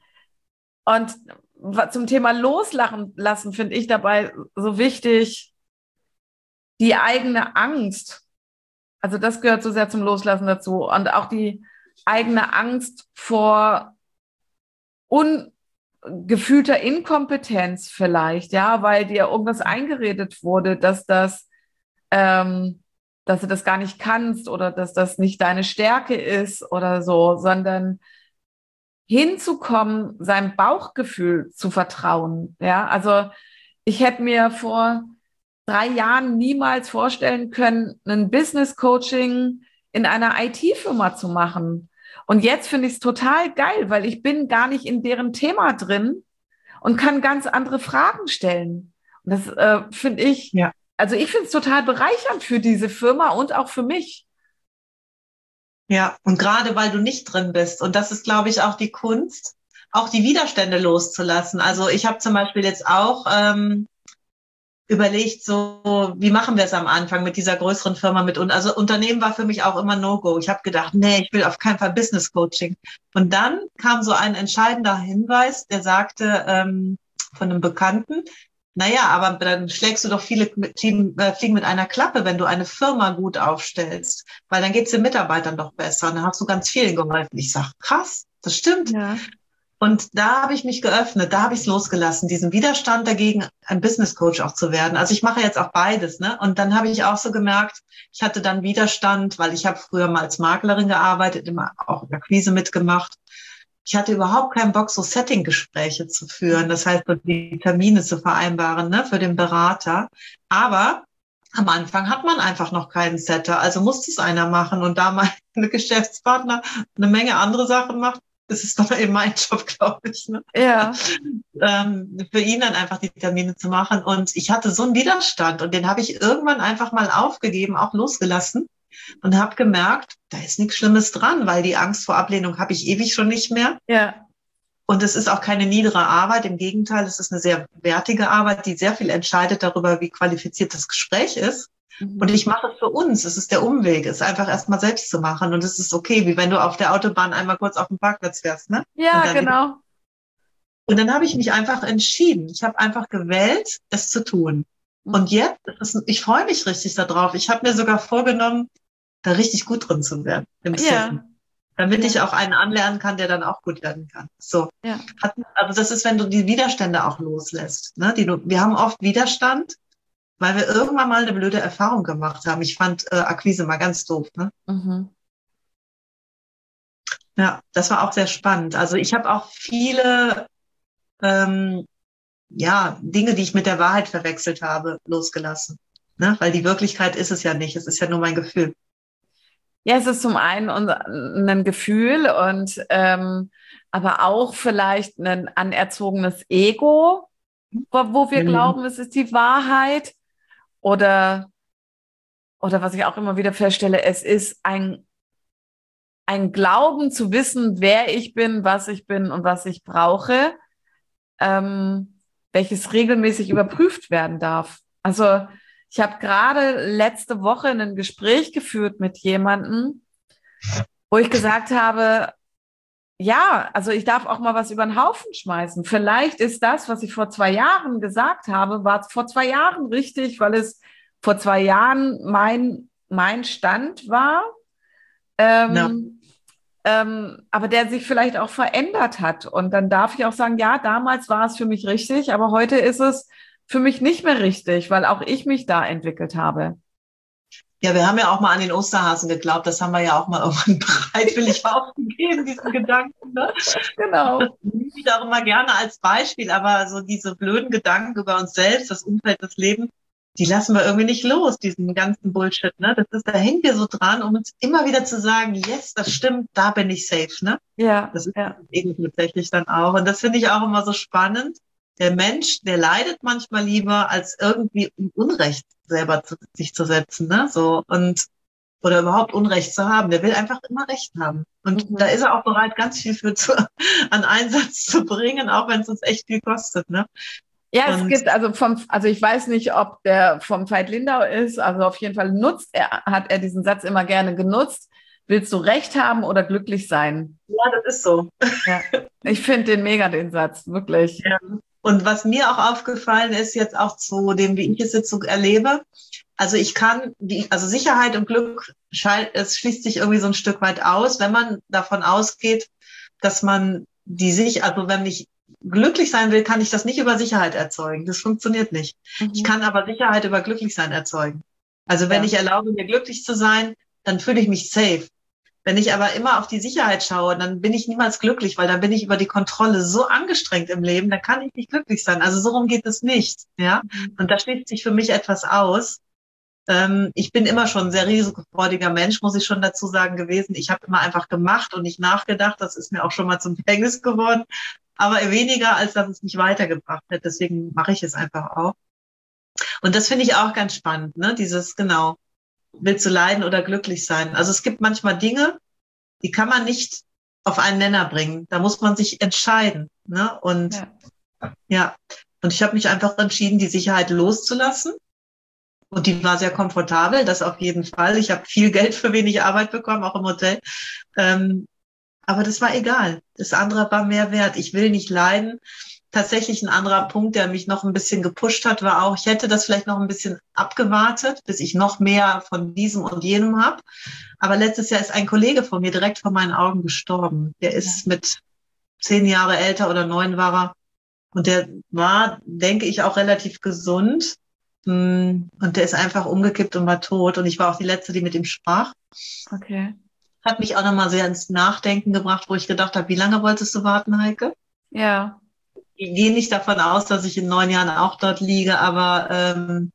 und zum Thema Loslachen lassen finde ich dabei so wichtig, die eigene Angst. Also das gehört so sehr zum Loslassen dazu. Und auch die eigene Angst vor ungefühlter Inkompetenz vielleicht, ja, weil dir irgendwas eingeredet wurde, dass das, ähm, dass du das gar nicht kannst oder dass das nicht deine Stärke ist oder so, sondern hinzukommen, seinem Bauchgefühl zu vertrauen. Ja, also ich hätte mir vor drei Jahren niemals vorstellen können, ein Business Coaching in einer I T-Firma zu machen. Und jetzt finde ich es total geil, weil ich bin gar nicht in deren Thema drin und kann ganz andere Fragen stellen. Und das äh, finde ich, Ja. also ich finde es total bereichernd für diese Firma und auch für mich. Ja, und gerade weil du nicht drin bist. Und das ist, glaube ich, auch die Kunst, auch die Widerstände loszulassen. Also ich habe zum Beispiel jetzt auch ähm, überlegt, so wie machen wir es am Anfang mit dieser größeren Firma mit uns. Also Unternehmen war für mich auch immer No-Go. Ich habe gedacht, nee, ich will auf keinen Fall Business Coaching. Und dann kam so ein entscheidender Hinweis, der sagte ähm, von einem Bekannten, naja, aber dann schlägst du doch viele Fliegen mit einer Klappe, wenn du eine Firma gut aufstellst, weil dann geht es den Mitarbeitern doch besser. Und dann hast du ganz vielen geholfen. Ich sage, krass, das stimmt. Ja. Und da habe ich mich geöffnet, da habe ich es losgelassen, diesen Widerstand dagegen, ein Business Coach auch zu werden. Also ich mache jetzt auch beides, ne? Und dann habe ich auch so gemerkt, ich hatte dann Widerstand, weil ich habe früher mal als Maklerin gearbeitet, immer auch in der Akquise mitgemacht. Ich hatte überhaupt keinen Bock, so Setting-Gespräche zu führen, das heißt, so die Termine zu vereinbaren, ne, für den Berater. Aber am Anfang hat man einfach noch keinen Setter, also musste es einer machen. Und da meine Geschäftspartner eine Menge andere Sachen macht, das ist doch eben mein Job, glaube ich, ne? Ja. ähm, für ihn dann einfach die Termine zu machen. Und ich hatte so einen Widerstand und den habe ich irgendwann einfach mal aufgegeben, auch losgelassen und habe gemerkt, da ist nichts Schlimmes dran, weil die Angst vor Ablehnung habe ich ewig schon nicht mehr. Ja. Und es ist auch keine niedere Arbeit, im Gegenteil, es ist eine sehr wertige Arbeit, die sehr viel entscheidet darüber, wie qualifiziert das Gespräch ist. Mhm. Und ich mache es für uns. Es ist der Umweg, es einfach erst mal selbst zu machen. Und es ist okay, wie wenn du auf der Autobahn einmal kurz auf den Parkplatz fährst, ne? Und Ja, dann wieder. genau. Und dann habe ich mich einfach entschieden. Ich habe einfach gewählt, es zu tun. Und jetzt, ist, ich freue mich richtig darauf. Ich habe mir sogar vorgenommen, da richtig gut drin zu werden im Ja. Sitten, damit Ja. ich auch einen anlernen kann, der dann auch gut werden kann. So. Ja. Hat, also das ist, wenn du die Widerstände auch loslässt. Ne? Die du, wir haben oft Widerstand, weil wir irgendwann mal eine blöde Erfahrung gemacht haben. Ich fand äh, Akquise mal ganz doof. Ne? Mhm. Ja, das war auch sehr spannend. Also ich habe auch viele ähm, ja, Dinge, die ich mit der Wahrheit verwechselt habe, losgelassen. Ne? Weil die Wirklichkeit ist es ja nicht. Es ist ja nur mein Gefühl. Ja, es ist zum einen unser, ein Gefühl und ähm, aber auch vielleicht ein anerzogenes Ego, wo, wo wir Mhm. glauben, es ist die Wahrheit. Oder, oder was ich auch immer wieder feststelle, es ist ein, ein Glauben zu wissen, wer ich bin, was ich bin und was ich brauche, ähm, welches regelmäßig überprüft werden darf. Also ich habe gerade letzte Woche ein Gespräch geführt mit jemandem, wo ich gesagt habe, ja, also ich darf auch mal was über den Haufen schmeißen. Vielleicht ist das, was ich vor zwei Jahren gesagt habe, war vor zwei Jahren richtig, weil es vor zwei Jahren mein, mein Stand war, Ja. ähm, ähm, aber der sich vielleicht auch verändert hat. Und dann darf ich auch sagen, ja, damals war es für mich richtig, aber heute ist es für mich nicht mehr richtig, weil auch ich mich da entwickelt habe. Ja, wir haben ja auch mal an den Osterhasen geglaubt. Das haben wir ja auch mal irgendwann bereitwillig aufgegeben, diesen Gedanken. Ne? Das Genau. nehme ich auch immer gerne als Beispiel. Aber so diese blöden Gedanken über uns selbst, das Umfeld, das Leben, die lassen wir irgendwie nicht los, diesen ganzen Bullshit. Ne? Das ist, da hängen wir so dran, um uns immer wieder zu sagen, yes, das stimmt, da bin ich safe. Ne? Ja, Das ist ja. eben tatsächlich dann auch. Und das finde ich auch immer so spannend. Der Mensch, der leidet manchmal lieber, als irgendwie um Unrecht selber zu, sich zu setzen, ne? So, und, oder überhaupt Unrecht zu haben. Der will einfach immer Recht haben. Und da Mhm. ist er auch bereit, ganz viel für zu, an Einsatz zu bringen, auch wenn es uns echt viel kostet, ne? Ja, es Und gibt also vom, also ich weiß nicht, ob der vom Veit Lindau ist, also auf jeden Fall nutzt er, hat er diesen Satz immer gerne genutzt. Willst du Recht haben oder glücklich sein? ja, das ist so. Ja, ich finde den mega, den Satz, wirklich. Ja. Und was mir auch aufgefallen ist, jetzt auch zu dem, wie ich es jetzt so erlebe, also ich kann, die, also Sicherheit und Glück, es schließt sich irgendwie so ein Stück weit aus, wenn man davon ausgeht, dass man die sich, also wenn ich glücklich sein will, kann ich das nicht über Sicherheit erzeugen. Das funktioniert nicht. Ich Mhm. kann aber Sicherheit über Glücklichsein erzeugen. Also wenn Ja, ich erlaube, mir glücklich zu sein, dann fühle ich mich safe. Wenn ich aber immer auf die Sicherheit schaue, dann bin ich niemals glücklich, weil dann bin ich über die Kontrolle so angestrengt im Leben, dann kann ich nicht glücklich sein. Also so rum geht es nicht, ja. mhm. Und da schließt sich für mich etwas aus. Ähm, ich bin immer schon ein sehr risikofreudiger Mensch, muss ich schon dazu sagen gewesen. Ich habe immer einfach gemacht und nicht nachgedacht. Das ist mir auch schon mal zum Verhängnis geworden, aber weniger, als dass es mich weitergebracht hat. Deswegen mache ich es einfach auch. Und das finde ich auch ganz spannend, ne? Dieses, genau, willst du leiden oder glücklich sein? Also es gibt manchmal Dinge, die kann man nicht auf einen Nenner bringen. Da muss man sich entscheiden. Ne? Und Ja. ja, und ich habe mich einfach entschieden, die Sicherheit loszulassen. Und die war sehr komfortabel, das auf jeden Fall. Ich habe viel Geld für wenig Arbeit bekommen, auch im Hotel. Ähm, aber das war egal. Das andere war mehr wert. Ich will nicht leiden. Tatsächlich ein anderer Punkt, der mich noch ein bisschen gepusht hat, war auch, ich hätte das vielleicht noch ein bisschen abgewartet, bis ich noch mehr von diesem und jenem habe. Aber letztes Jahr ist ein Kollege von mir direkt vor meinen Augen gestorben. Der ist mit zehn Jahre älter oder neun war er. Und der war, denke ich, auch relativ gesund. Und der ist einfach umgekippt und war tot. Und ich war auch die Letzte, die mit ihm sprach. Okay. Hat mich auch nochmal sehr ins Nachdenken gebracht, wo ich gedacht habe, wie lange wolltest du warten, Heike? Ja. Ich gehe nicht davon aus, dass ich in neun Jahren auch dort liege, aber ähm,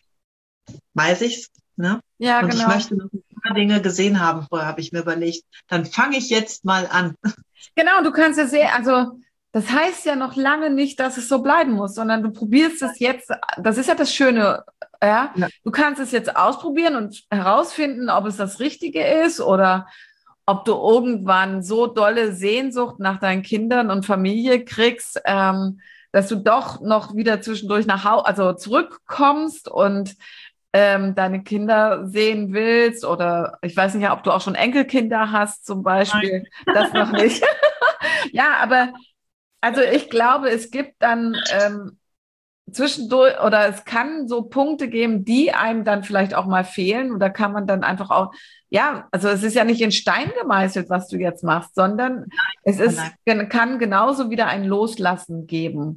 weiß ich's, ne? Ja, Und ich genau. möchte noch ein paar Dinge gesehen haben, vorher habe ich mir überlegt. Dann fange ich jetzt mal an. Genau, du kannst ja sehen, also das heißt ja noch lange nicht, dass es so bleiben muss, sondern du probierst es jetzt, das ist ja das Schöne, ja. Ja. Du kannst es jetzt ausprobieren und herausfinden, ob es das Richtige ist oder ob du irgendwann so dolle Sehnsucht nach deinen Kindern und Familie kriegst, ähm, dass du doch noch wieder zwischendurch nach Hause, also zurückkommst und ähm, deine Kinder sehen willst oder ich weiß nicht, ob du auch schon Enkelkinder hast zum Nein. Beispiel, das noch nicht. Ja, aber also ich glaube, es gibt dann ähm, zwischendurch oder es kann so Punkte geben, die einem dann vielleicht auch mal fehlen und da kann man dann einfach auch, ja, also es ist ja nicht in Stein gemeißelt, was du jetzt machst, sondern es Oh ist, nein. kann genauso wieder ein Loslassen geben.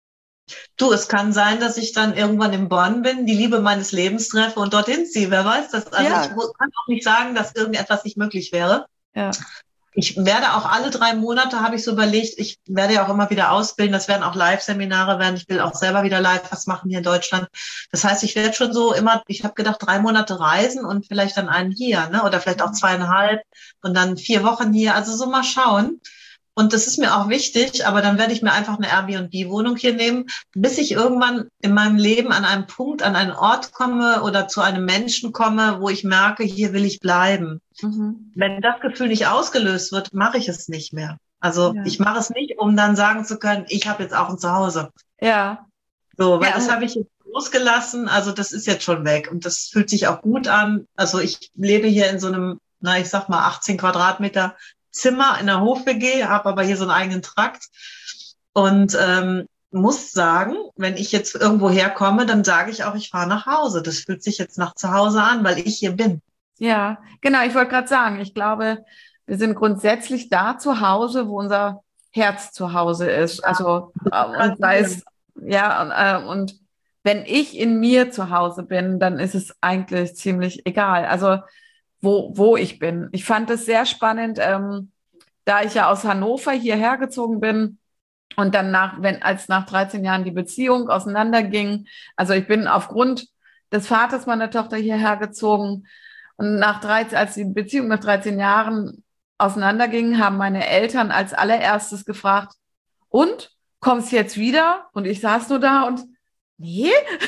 Du, es kann sein, dass ich dann irgendwann in Bonn bin, die Liebe meines Lebens treffe und dorthin ziehe. Wer weiß das? Also ich Ja, mu- kann auch nicht sagen, dass irgendetwas nicht möglich wäre. ja. Ich werde auch alle drei Monate, habe ich so überlegt, ich werde ja auch immer wieder ausbilden, das werden auch Live-Seminare werden, ich will auch selber wieder live was machen hier in Deutschland. Das heißt, ich werde schon so immer, ich habe gedacht, drei Monate reisen und vielleicht dann einen hier, ne? Oder vielleicht auch zweieinhalb und dann vier Wochen hier, also so mal schauen. Und das ist mir auch wichtig, aber dann werde ich mir einfach eine Airbnb-Wohnung hier nehmen, bis ich irgendwann in meinem Leben an einem Punkt, an einen Ort komme oder zu einem Menschen komme, wo ich merke, hier will ich bleiben. Mhm. Wenn das Gefühl nicht ausgelöst wird, mache ich es nicht mehr. Also ja. Ich mache es nicht, um dann sagen zu können, ich habe jetzt auch ein Zuhause. Ja. So, weil ja. das habe ich jetzt losgelassen. Also das ist jetzt schon weg und das fühlt sich auch gut an. Also ich lebe hier in so einem, na ich sag mal achtzehn Quadratmeter Zimmer in der Hof-W G, habe aber hier so einen eigenen Trakt und ähm, muss sagen, wenn ich jetzt irgendwo herkomme, dann sage ich auch, ich fahre nach Hause. Das fühlt sich jetzt nach zu Hause an, weil ich hier bin. Ja, genau. Ich wollte gerade sagen, ich glaube, wir sind grundsätzlich da zu Hause, wo unser Herz zu Hause ist. Also und sei es, ja, äh, und wenn ich in mir zu Hause bin, dann ist es eigentlich ziemlich egal. Also wo, wo ich bin. Ich fand es sehr spannend, ähm, da ich ja aus Hannover hierher gezogen bin und dann nach, wenn, als nach dreizehn Jahren die Beziehung auseinanderging, also ich bin aufgrund des Vaters meiner Tochter hierher gezogen und nach dreizehn, als die Beziehung nach dreizehn Jahren auseinanderging, haben meine Eltern als allererstes gefragt, und, kommst du jetzt wieder? Und ich saß nur da und, nee,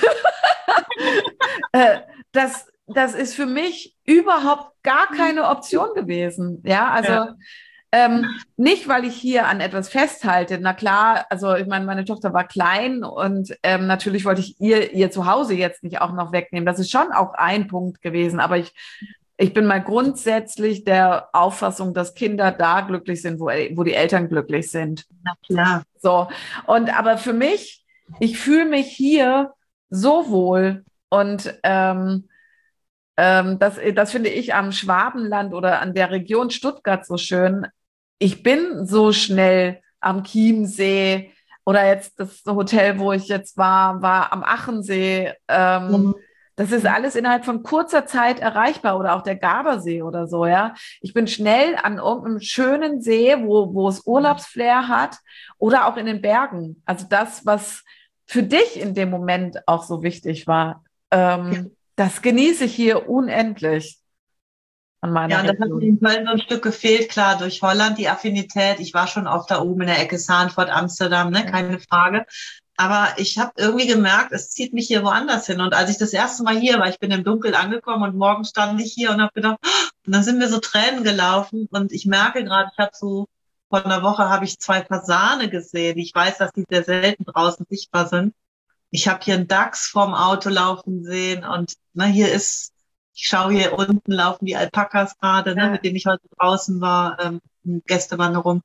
äh, das Das ist für mich überhaupt gar keine Option gewesen. Ja, also ja. Ähm, nicht, weil ich hier an etwas festhalte. Na klar, also ich meine, meine Tochter war klein und ähm, natürlich wollte ich ihr ihr Zuhause jetzt nicht auch noch wegnehmen. Das ist schon auch ein Punkt gewesen. Aber ich, ich bin mal grundsätzlich der Auffassung, dass Kinder da glücklich sind, wo, wo die Eltern glücklich sind. Na klar. So. Und aber für mich, ich fühle mich hier so wohl und ähm, Ähm, das, das finde ich am Schwabenland oder an der Region Stuttgart so schön. Ich bin so schnell am Chiemsee oder jetzt das Hotel, wo ich jetzt war, war am Achensee. Ähm, mhm. Das ist alles innerhalb von kurzer Zeit erreichbar oder auch der Gardasee oder so, ja. Ich bin schnell an irgendeinem schönen See, wo, wo es Urlaubsflair hat oder auch in den Bergen. Also das, was für dich in dem Moment auch so wichtig war. Ähm, ja. Das genieße ich hier unendlich an meiner Ja, und das hat mir in Köln so ein Stück gefehlt, klar, durch Holland, die Affinität. Ich war schon oft da oben in der Ecke Saarnfort, Amsterdam, ne, keine Frage. Aber ich habe irgendwie gemerkt, es zieht mich hier woanders hin. Und als ich das erste Mal hier war, ich bin im Dunkeln angekommen und morgen stand ich hier und habe gedacht, und dann sind mir so Tränen gelaufen. Und ich merke gerade, ich habe so, vor einer Woche habe ich zwei Fasane gesehen. Ich weiß, dass die sehr selten draußen sichtbar sind. Ich habe hier einen Dachs vorm Auto laufen sehen und na, hier ist, ich schaue hier unten, laufen die Alpakas gerade, ne, ja. mit denen ich heute draußen war, ähm, Gästewanderung.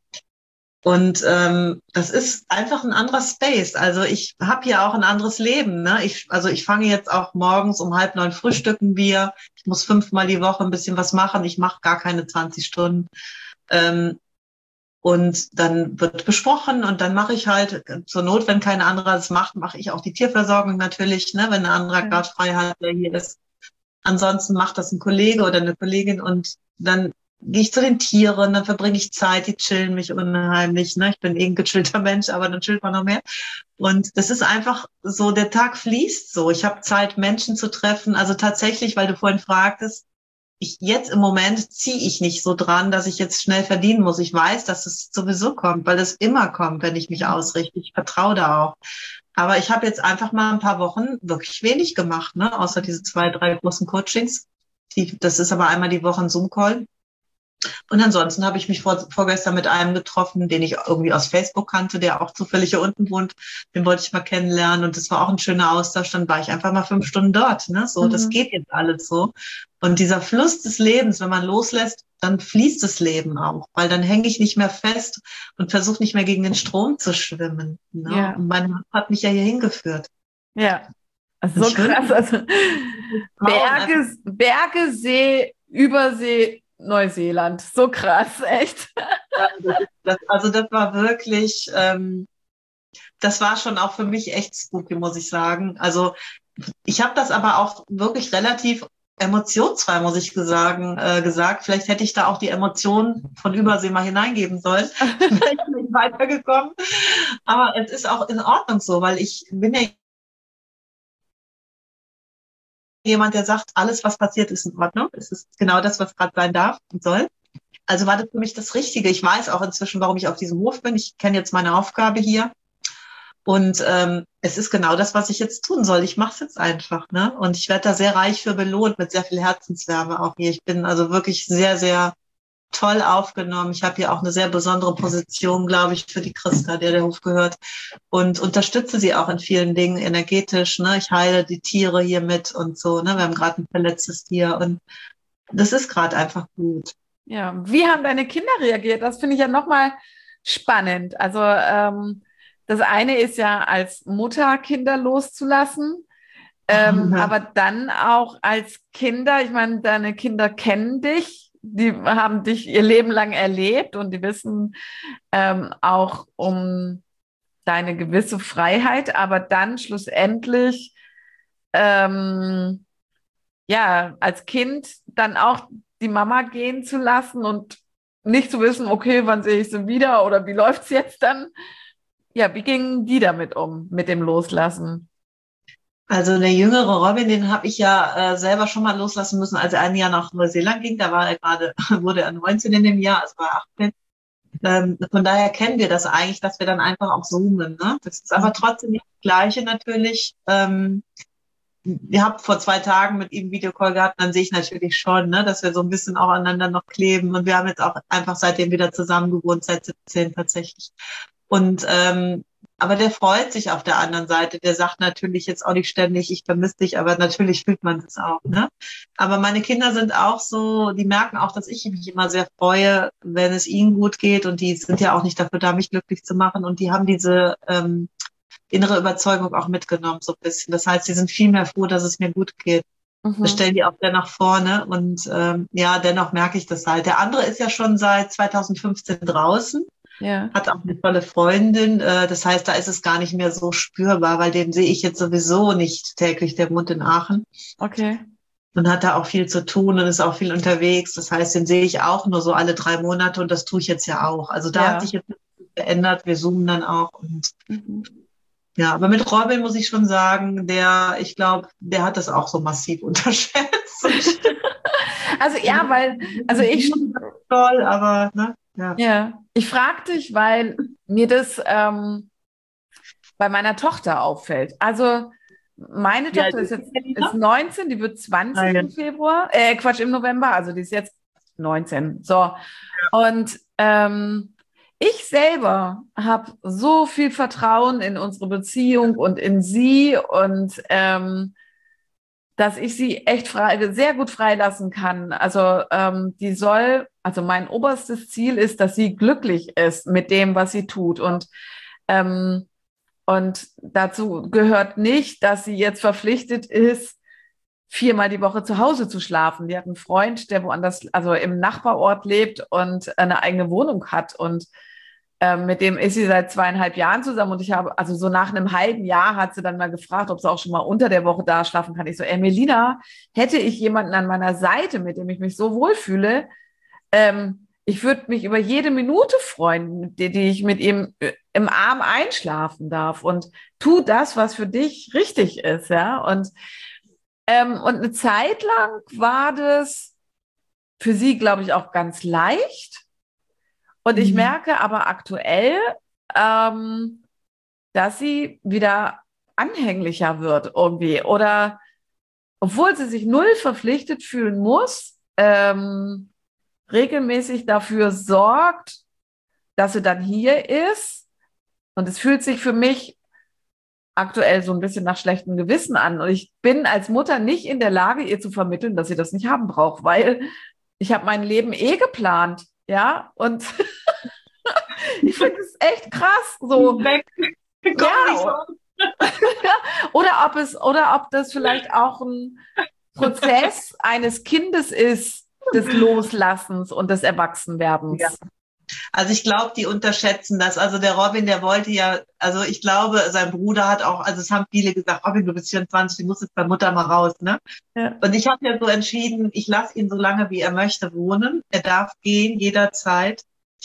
Und ähm, das ist einfach ein anderer Space. Also ich habe hier auch ein anderes Leben. Ne? Ich, also ich fange jetzt auch morgens um halb neun frühstücken wir. Ich muss fünfmal die Woche ein bisschen was machen. Ich mache gar keine zwanzig Stunden. Ähm, Und dann wird besprochen und dann mache ich halt zur Not, wenn kein anderer das macht, mache ich auch die Tierversorgung natürlich, ne, wenn ein anderer gerade frei hat, der hier ist. Ansonsten macht das ein Kollege oder eine Kollegin und dann gehe ich zu den Tieren, dann verbringe ich Zeit, die chillen mich unheimlich, ne. Ich bin eh ein gechillter Mensch, aber dann chillt man noch mehr. Und das ist einfach so, der Tag fließt so. Ich habe Zeit, Menschen zu treffen. Also tatsächlich, weil du vorhin fragtest, ich jetzt im Moment ziehe ich nicht so dran, dass ich jetzt schnell verdienen muss. Ich weiß, dass es sowieso kommt, weil es immer kommt, wenn ich mich ausrichte. Ich vertraue da auch. Aber ich habe jetzt einfach mal ein paar Wochen wirklich wenig gemacht, ne? Außer diese zwei, drei großen Coachings. Die, das ist aber einmal die Woche ein Zoom-Call. Und ansonsten habe ich mich vor, vorgestern mit einem getroffen, den ich irgendwie aus Facebook kannte, der auch zufällig hier unten wohnt. Den wollte ich mal kennenlernen und das war auch ein schöner Austausch. Dann war ich einfach mal fünf Stunden dort. Ne? So, mhm. Das geht jetzt alles so. Und dieser Fluss des Lebens, wenn man loslässt, dann fließt das Leben auch, weil dann hänge ich nicht mehr fest und versuche nicht mehr gegen den Strom zu schwimmen. Ne? Ja. Und mein Mann hat mich ja hier hingeführt. Ja, also so krass. Also Berge, Berge, See, Übersee, Neuseeland. So krass, echt. Das, also das war wirklich, ähm, das war schon auch für mich echt spooky, muss ich sagen. Also ich habe das aber auch wirklich relativ emotionsfrei, muss ich sagen, äh, gesagt. Vielleicht hätte ich da auch die Emotionen von Übersee mal hineingeben sollen. Wäre ich nicht weitergekommen. Aber es ist auch in Ordnung so, weil ich bin ja jemand, der sagt, alles, was passiert, ist in Ordnung. Es ist genau das, was gerade sein darf und soll. Also war das für mich das Richtige. Ich weiß auch inzwischen, warum ich auf diesem Hof bin. Ich kenne jetzt meine Aufgabe hier. Und ähm, es ist genau das, was ich jetzt tun soll. Ich mache es jetzt einfach, ne? Und ich werde da sehr reich für belohnt, mit sehr viel Herzenswärme auch hier. Ich bin also wirklich sehr, sehr toll aufgenommen. Ich habe hier auch eine sehr besondere Position, glaube ich, für die Christa, der der Hof gehört. Und unterstütze sie auch in vielen Dingen energetisch. Ne? Ich heile die Tiere hier mit und so. Ne? Wir haben gerade ein verletztes Tier. Und das ist gerade einfach gut. Ja, wie haben deine Kinder reagiert? Das finde ich ja nochmal spannend. Also ähm, das eine ist ja als Mutter Kinder loszulassen, ähm, Mhm. aber dann auch als Kinder, ich meine, deine Kinder kennen dich, die haben dich ihr Leben lang erlebt und die wissen ähm, auch um deine gewisse Freiheit, aber dann schlussendlich ähm, ja, als Kind dann auch die Mama gehen zu lassen und nicht zu wissen, okay, wann sehe ich sie wieder oder wie läuft es jetzt dann? Ja, wie gingen die damit um, mit dem Loslassen? Also der jüngere Robin, den habe ich ja äh, selber schon mal loslassen müssen, als er ein Jahr nach Neuseeland ging. Da war er gerade, wurde er neunzehn in dem Jahr, also war achtzehn. Ähm, von daher kennen wir das eigentlich, dass wir dann einfach auch zoomen. Ne? Das ist aber trotzdem nicht das Gleiche natürlich. Ähm, ihr habt vor zwei Tagen mit ihm Videocall gehabt, dann sehe ich natürlich schon, ne, dass wir so ein bisschen auch aneinander noch kleben. Und wir haben jetzt auch einfach seitdem wieder zusammen gewohnt, seit siebzehn tatsächlich. Und ähm, aber der freut sich auf der anderen Seite. Der sagt natürlich jetzt auch nicht ständig, ich vermisse dich, aber natürlich fühlt man das auch. Ne? Aber meine Kinder sind auch so, die merken auch, dass ich mich immer sehr freue, wenn es ihnen gut geht. Und die sind ja auch nicht dafür da, mich glücklich zu machen. Und die haben diese ähm, innere Überzeugung auch mitgenommen, so ein bisschen. Das heißt, sie sind viel mehr froh, dass es mir gut geht. Mhm. Das stellen die auch sehr nach vorne. Und ähm, ja, dennoch merke ich das halt. Der andere ist ja schon seit zweitausendfünfzehn draußen. Ja. Hat auch eine tolle Freundin. Das heißt, da ist es gar nicht mehr so spürbar, weil den sehe ich jetzt sowieso nicht täglich, der wohnt in Aachen. Okay. Und hat da auch viel zu tun und ist auch viel unterwegs. Das heißt, den sehe ich auch nur so alle drei Monate und das tue ich jetzt ja auch. Also da Ja. hat sich jetzt geändert. Wir zoomen dann auch. Und Mhm. ja, aber mit Robin muss ich schon sagen, der, ich glaube, der hat das auch so massiv unterschätzt. Also ja, weil, also ich... Toll, aber, ne? Ja. Ja, ich frage dich, weil mir das ähm, bei meiner Tochter auffällt. Also meine Ja, Tochter ist die jetzt Berliner? ist neunzehn, die wird zwanzig Nein. im Februar, äh, Quatsch, im November, also die ist jetzt neunzehn. So, und ähm, ich selber habe so viel Vertrauen in unsere Beziehung und in sie und ähm, dass ich sie echt frei, sehr gut freilassen kann. Also ähm, die soll, also mein oberstes Ziel ist, dass sie glücklich ist mit dem, was sie tut. Und, ähm, und dazu gehört nicht, dass sie jetzt verpflichtet ist, viermal die Woche zu Hause zu schlafen. Die hat einen Freund, der woanders, also im Nachbarort lebt und eine eigene Wohnung hat. Und ähm, mit dem ist sie seit zweieinhalb Jahren zusammen und ich habe, also so nach einem halben Jahr hat sie dann mal gefragt, ob sie auch schon mal unter der Woche da schlafen kann. Ich so, ey, Melina, hätte ich jemanden an meiner Seite, mit dem ich mich so wohlfühle, ähm, ich würde mich über jede Minute freuen, die, die ich mit ihm im Arm einschlafen darf und tu das, was für dich richtig ist, ja. Und, ähm, und eine Zeit lang war das für sie, glaube ich, auch ganz leicht. Und ich merke aber aktuell, ähm, dass sie wieder anhänglicher wird irgendwie. Oder obwohl sie sich null verpflichtet fühlen muss, ähm, regelmäßig dafür sorgt, dass sie dann hier ist. Und es fühlt sich für mich aktuell so ein bisschen nach schlechtem Gewissen an. Und ich bin als Mutter nicht in der Lage, ihr zu vermitteln, dass sie das nicht haben braucht, weil ich habe mein Leben eh geplant. Ja, und ich finde es echt krass. So. Weg. Ja. Oder ob es, oder ob das vielleicht auch ein Prozess eines Kindes ist, des Loslassens und des Erwachsenwerdens. Ja. Also ich glaube, die unterschätzen das. Also der Robin, der wollte ja, also ich glaube, sein Bruder hat auch, also es haben viele gesagt, Robin, du bist vierundzwanzig, du musst jetzt bei Mutter mal raus, ne? Ja. Und ich habe ja so entschieden, ich lasse ihn so lange, wie er möchte, wohnen. Er darf gehen, jederzeit.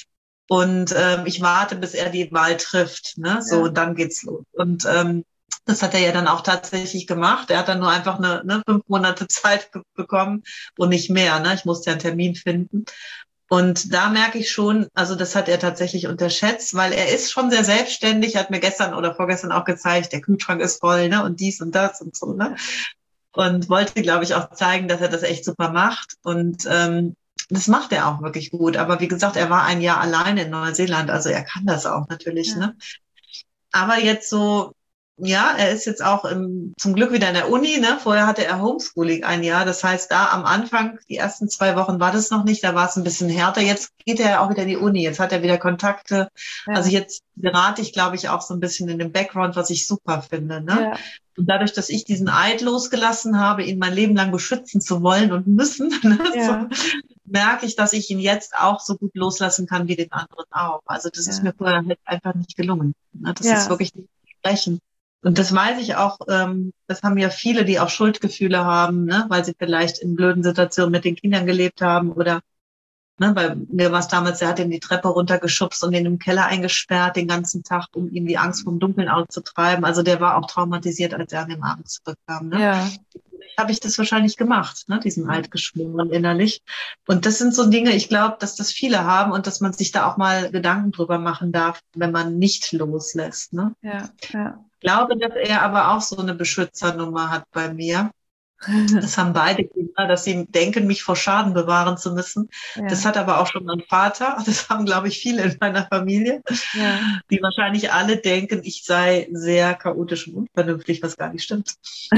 Und ähm, ich warte, bis er die Wahl trifft, ne? So, Ja. und dann geht's los. Und ähm, das hat er ja dann auch tatsächlich gemacht. Er hat dann nur einfach eine, ne, fünf Monate Zeit ge- bekommen und nicht mehr, ne? Ich musste ja einen Termin finden. Und da merke ich schon, also das hat er tatsächlich unterschätzt, weil er ist schon sehr selbstständig, hat mir gestern oder vorgestern auch gezeigt, der Kühlschrank ist voll, ne? Und dies und das und so, ne? Und wollte, glaube ich, auch zeigen, dass er das echt super macht. Und ähm, das macht er auch wirklich gut. Aber wie gesagt, er war ein Jahr alleine in Neuseeland, also er kann das auch natürlich, Ja. ne? Aber jetzt so, ja, er ist jetzt auch im, zum Glück wieder in der Uni, ne? Vorher hatte er Homeschooling ein Jahr. Das heißt, da am Anfang, die ersten zwei Wochen war das noch nicht, da war es ein bisschen härter. Jetzt geht er auch wieder in die Uni, jetzt hat er wieder Kontakte. Ja. Also jetzt gerate ich, glaube ich, auch so ein bisschen in den Background, was ich super finde, ne? Ja. Und dadurch, dass ich diesen Eid losgelassen habe, ihn mein Leben lang beschützen zu wollen und müssen, ne? Ja. So, merke ich, dass ich ihn jetzt auch so gut loslassen kann wie den anderen auch. Also das ist Ja. mir vorher halt einfach nicht gelungen. Ne? Das Ja. ist wirklich nicht zu sprechen. Und das weiß ich auch, ähm, das haben ja viele, die auch Schuldgefühle haben, ne? Weil sie vielleicht in blöden Situationen mit den Kindern gelebt haben oder, ne, bei mir war es damals, der hat ihn die Treppe runtergeschubst und ihn im Keller eingesperrt den ganzen Tag, um ihm die Angst vom Dunkeln auszutreiben. Also der war auch traumatisiert, als er an dem Abend zurückkam. Ne? Ja. Habe ich das wahrscheinlich gemacht, ne, diesen Eid geschworen innerlich. Und das sind so Dinge, ich glaube, dass das viele haben und dass man sich da auch mal Gedanken drüber machen darf, wenn man nicht loslässt. Ne? Ja. Ja. Ich glaube, dass er aber auch so eine Beschützernummer hat bei mir. Das haben beide Kinder, dass sie denken, mich vor Schaden bewahren zu müssen. Ja. Das hat aber auch schon mein Vater. Das haben, glaube ich, viele in meiner Familie, Ja. die wahrscheinlich alle denken, ich sei sehr chaotisch und unvernünftig, was gar nicht stimmt.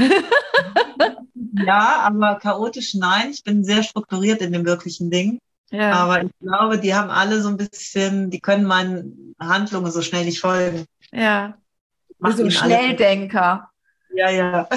Ja, aber chaotisch nein. Ich bin sehr strukturiert in den wirklichen Dingen. Ja. Aber ich glaube, die haben alle so ein bisschen, die können meinen Handlungen so schnell nicht folgen. Ja. Macht So ein ihnen alles. Schnelldenker. Ja, ja.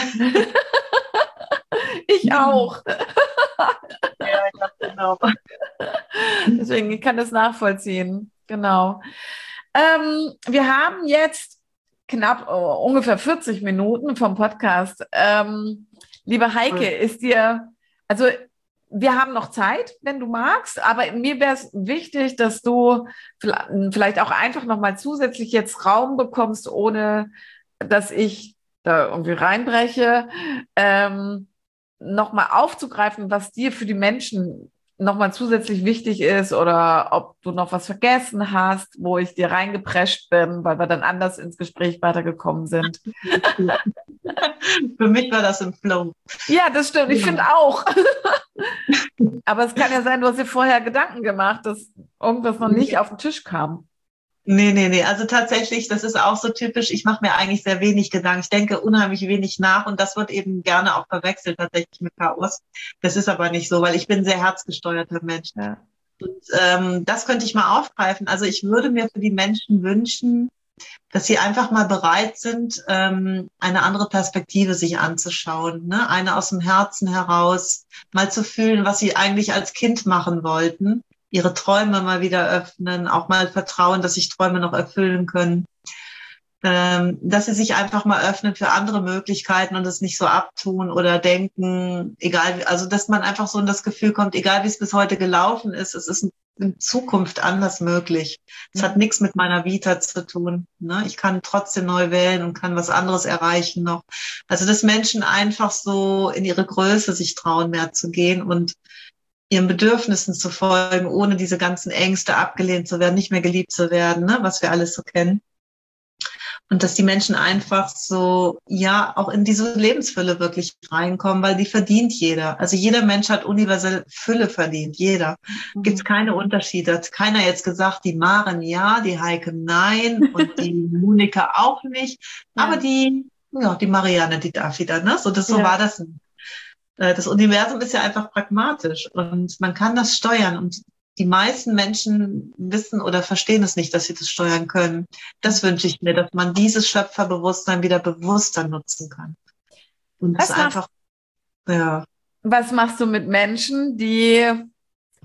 Ich auch. Ja, ja, genau. Deswegen, ich kann das nachvollziehen. Genau. Ähm, wir haben jetzt knapp oh, ungefähr vierzig Minuten vom Podcast. Ähm, liebe Heike, ist dir, also wir haben noch Zeit, wenn du magst, aber mir wäre es wichtig, dass du vielleicht auch einfach nochmal zusätzlich jetzt Raum bekommst, ohne dass ich da irgendwie reinbreche, ähm, nochmal aufzugreifen, was dir für die Menschen nochmal zusätzlich wichtig ist oder ob du noch was vergessen hast, wo ich dir reingeprescht bin, weil wir dann anders ins Gespräch weitergekommen sind. Für mich war das im Flow. Ja, das stimmt. Ich Ja. finde auch. Aber es kann ja sein, du hast dir vorher Gedanken gemacht, dass irgendwas noch nicht auf den Tisch kam. Nee, nee, nee. Also tatsächlich, das ist auch so typisch. Ich mache mir eigentlich sehr wenig Gedanken. Ich denke unheimlich wenig nach und das wird eben gerne auch verwechselt tatsächlich mit Chaos. Das ist aber nicht so, weil ich bin ein sehr herzgesteuerter Mensch. Ja. Und ähm, das könnte ich mal aufgreifen. Also ich würde mir für die Menschen wünschen, dass sie einfach mal bereit sind, ähm, eine andere Perspektive sich anzuschauen, ne? Eine aus dem Herzen heraus, mal zu fühlen, was sie eigentlich als Kind machen wollten, ihre Träume mal wieder öffnen, auch mal vertrauen, dass sich Träume noch erfüllen können, ähm, dass sie sich einfach mal öffnen für andere Möglichkeiten und es nicht so abtun oder denken, egal, also dass man einfach so in das Gefühl kommt, egal wie es bis heute gelaufen ist, es ist in Zukunft anders möglich. Es hat nichts mit meiner Vita zu tun. Ne? Ich kann trotzdem neu wählen und kann was anderes erreichen noch. Also dass Menschen einfach so in ihre Größe sich trauen, mehr zu gehen und ihren Bedürfnissen zu folgen, ohne diese ganzen Ängste abgelehnt zu werden, nicht mehr geliebt zu werden, ne? Was wir alles so kennen. Und dass die Menschen einfach so, ja, auch in diese Lebensfülle wirklich reinkommen, weil die verdient jeder. Also jeder Mensch hat universell Fülle verdient, jeder. Mhm. Gibt es keine Unterschiede. Hat keiner jetzt gesagt, die Maren ja, die Heike nein und die Monika auch nicht. Ja. Aber die, ja, die Marianne, die darf wieder, ne? So, das, so Ja. war das nicht. Das Universum ist ja einfach pragmatisch und man kann das steuern und die meisten Menschen wissen oder verstehen es nicht, dass sie das steuern können. Das wünsche ich mir, dass man dieses Schöpferbewusstsein wieder bewusster nutzen kann. Und Was das einfach, machst, ja. was machst du mit Menschen, die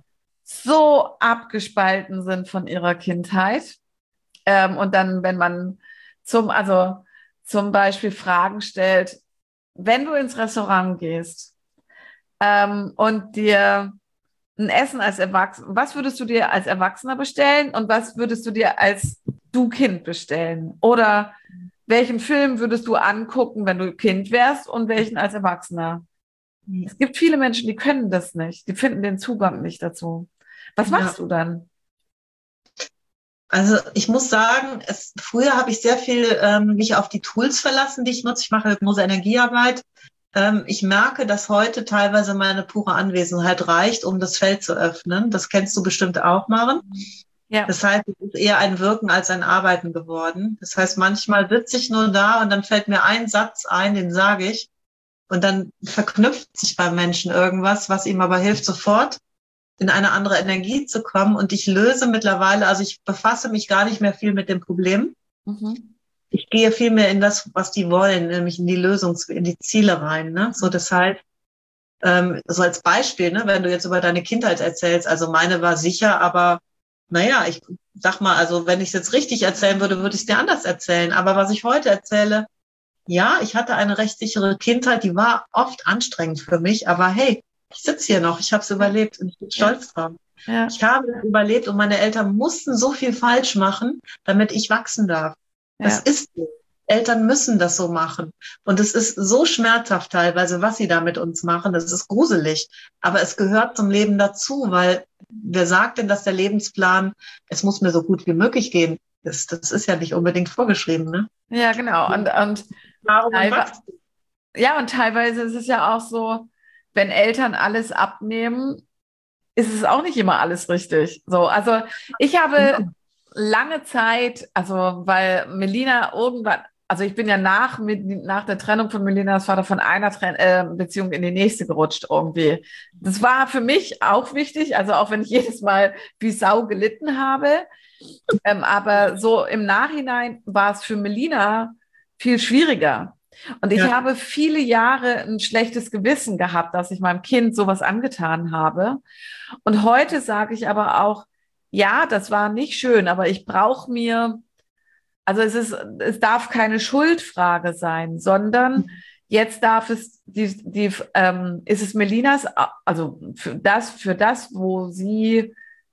so abgespalten sind von ihrer Kindheit. Ähm, und dann, wenn man zum, also zum Beispiel Fragen stellt, wenn du ins Restaurant gehst ähm, und dir ein Essen als Erwachsener, was würdest du dir als Erwachsener bestellen und was würdest du dir als du Kind bestellen? Oder welchen Film würdest du angucken, wenn du Kind wärst und welchen als Erwachsener? Es gibt viele Menschen, die können das nicht. Die finden den Zugang nicht dazu. Was Ja. machst du dann? Also ich muss sagen, es, früher habe ich sehr viel ähm, mich auf die Tools verlassen, die ich nutze. Ich mache Hypnose-Energiearbeit. Ähm, ich merke, dass heute teilweise meine pure Anwesenheit reicht, um das Feld zu öffnen. Das kennst du bestimmt auch, Maren. Ja. Das heißt, es ist eher ein Wirken als ein Arbeiten geworden. Das heißt, manchmal sitze ich nur da und dann fällt mir ein Satz ein, den sage ich. Und dann verknüpft sich beim Menschen irgendwas, was ihm aber hilft, sofort in eine andere Energie zu kommen. Und ich löse mittlerweile, also ich befasse mich gar nicht mehr viel mit dem Problem. Mhm. Ich gehe viel mehr in das, was die wollen, nämlich in die Lösung, in die Ziele rein. Ne? So, das heißt, ähm, so als Beispiel, ne, wenn du jetzt über deine Kindheit erzählst, also meine war sicher, aber naja, ich sag mal, also wenn ich es jetzt richtig erzählen würde, würde ich es dir anders erzählen. Aber was ich heute erzähle, ja, ich hatte eine recht sichere Kindheit, die war oft anstrengend für mich, aber hey, ich sitze hier noch, ich habe es überlebt und ich bin stolz drauf. Ja. Ich habe es überlebt und meine Eltern mussten so viel falsch machen, damit ich wachsen darf. Das Ja. ist so. Eltern müssen das so machen. Und es ist so schmerzhaft teilweise, was sie da mit uns machen. Das ist gruselig. Aber es gehört zum Leben dazu, weil wer sagt denn, dass der Lebensplan, es muss mir so gut wie möglich gehen? Das, das ist ja nicht unbedingt vorgeschrieben, ne? Ja, genau. Und, und, teilweise, ja, und teilweise ist es ja auch so, wenn Eltern alles abnehmen, ist es auch nicht immer alles richtig. So, also ich habe lange Zeit, also weil Melina irgendwann, also ich bin ja nach, nach der Trennung von Melinas Vater von einer Tren äh, Beziehung in die nächste gerutscht irgendwie. Das war für mich auch wichtig, also auch wenn ich jedes Mal wie Sau gelitten habe. Ähm, aber so im Nachhinein war es für Melina viel schwieriger. Und ich Ja. habe viele Jahre ein schlechtes Gewissen gehabt, dass ich meinem Kind sowas angetan habe. Und heute sage ich aber auch, ja, das war nicht schön, aber ich brauche mir, also es ist, es darf keine Schuldfrage sein, sondern jetzt darf es, die, die, ähm, ist es Melinas, also für das, für das, wo sie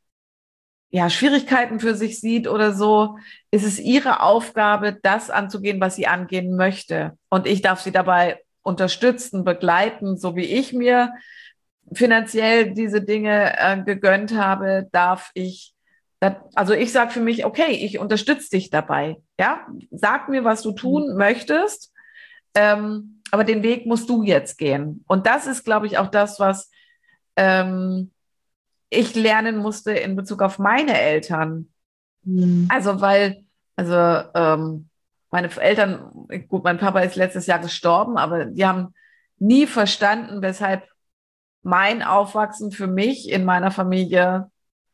ja, Schwierigkeiten für sich sieht oder so, ist es ihre Aufgabe, das anzugehen, was sie angehen möchte. Und ich darf sie dabei unterstützen, begleiten, so wie ich mir finanziell diese Dinge äh, gegönnt habe, darf ich, das, also ich sage für mich, okay, ich unterstütze dich dabei. Ja, sag mir, was du tun möchtest, ähm, aber den Weg musst du jetzt gehen. Und das ist, glaube ich, auch das, was ähm, ich lernen musste in Bezug auf meine Eltern. Mhm. Also, weil, also ähm, meine Eltern, gut, mein Papa ist letztes Jahr gestorben, aber die haben nie verstanden, weshalb mein Aufwachsen für mich in meiner Familie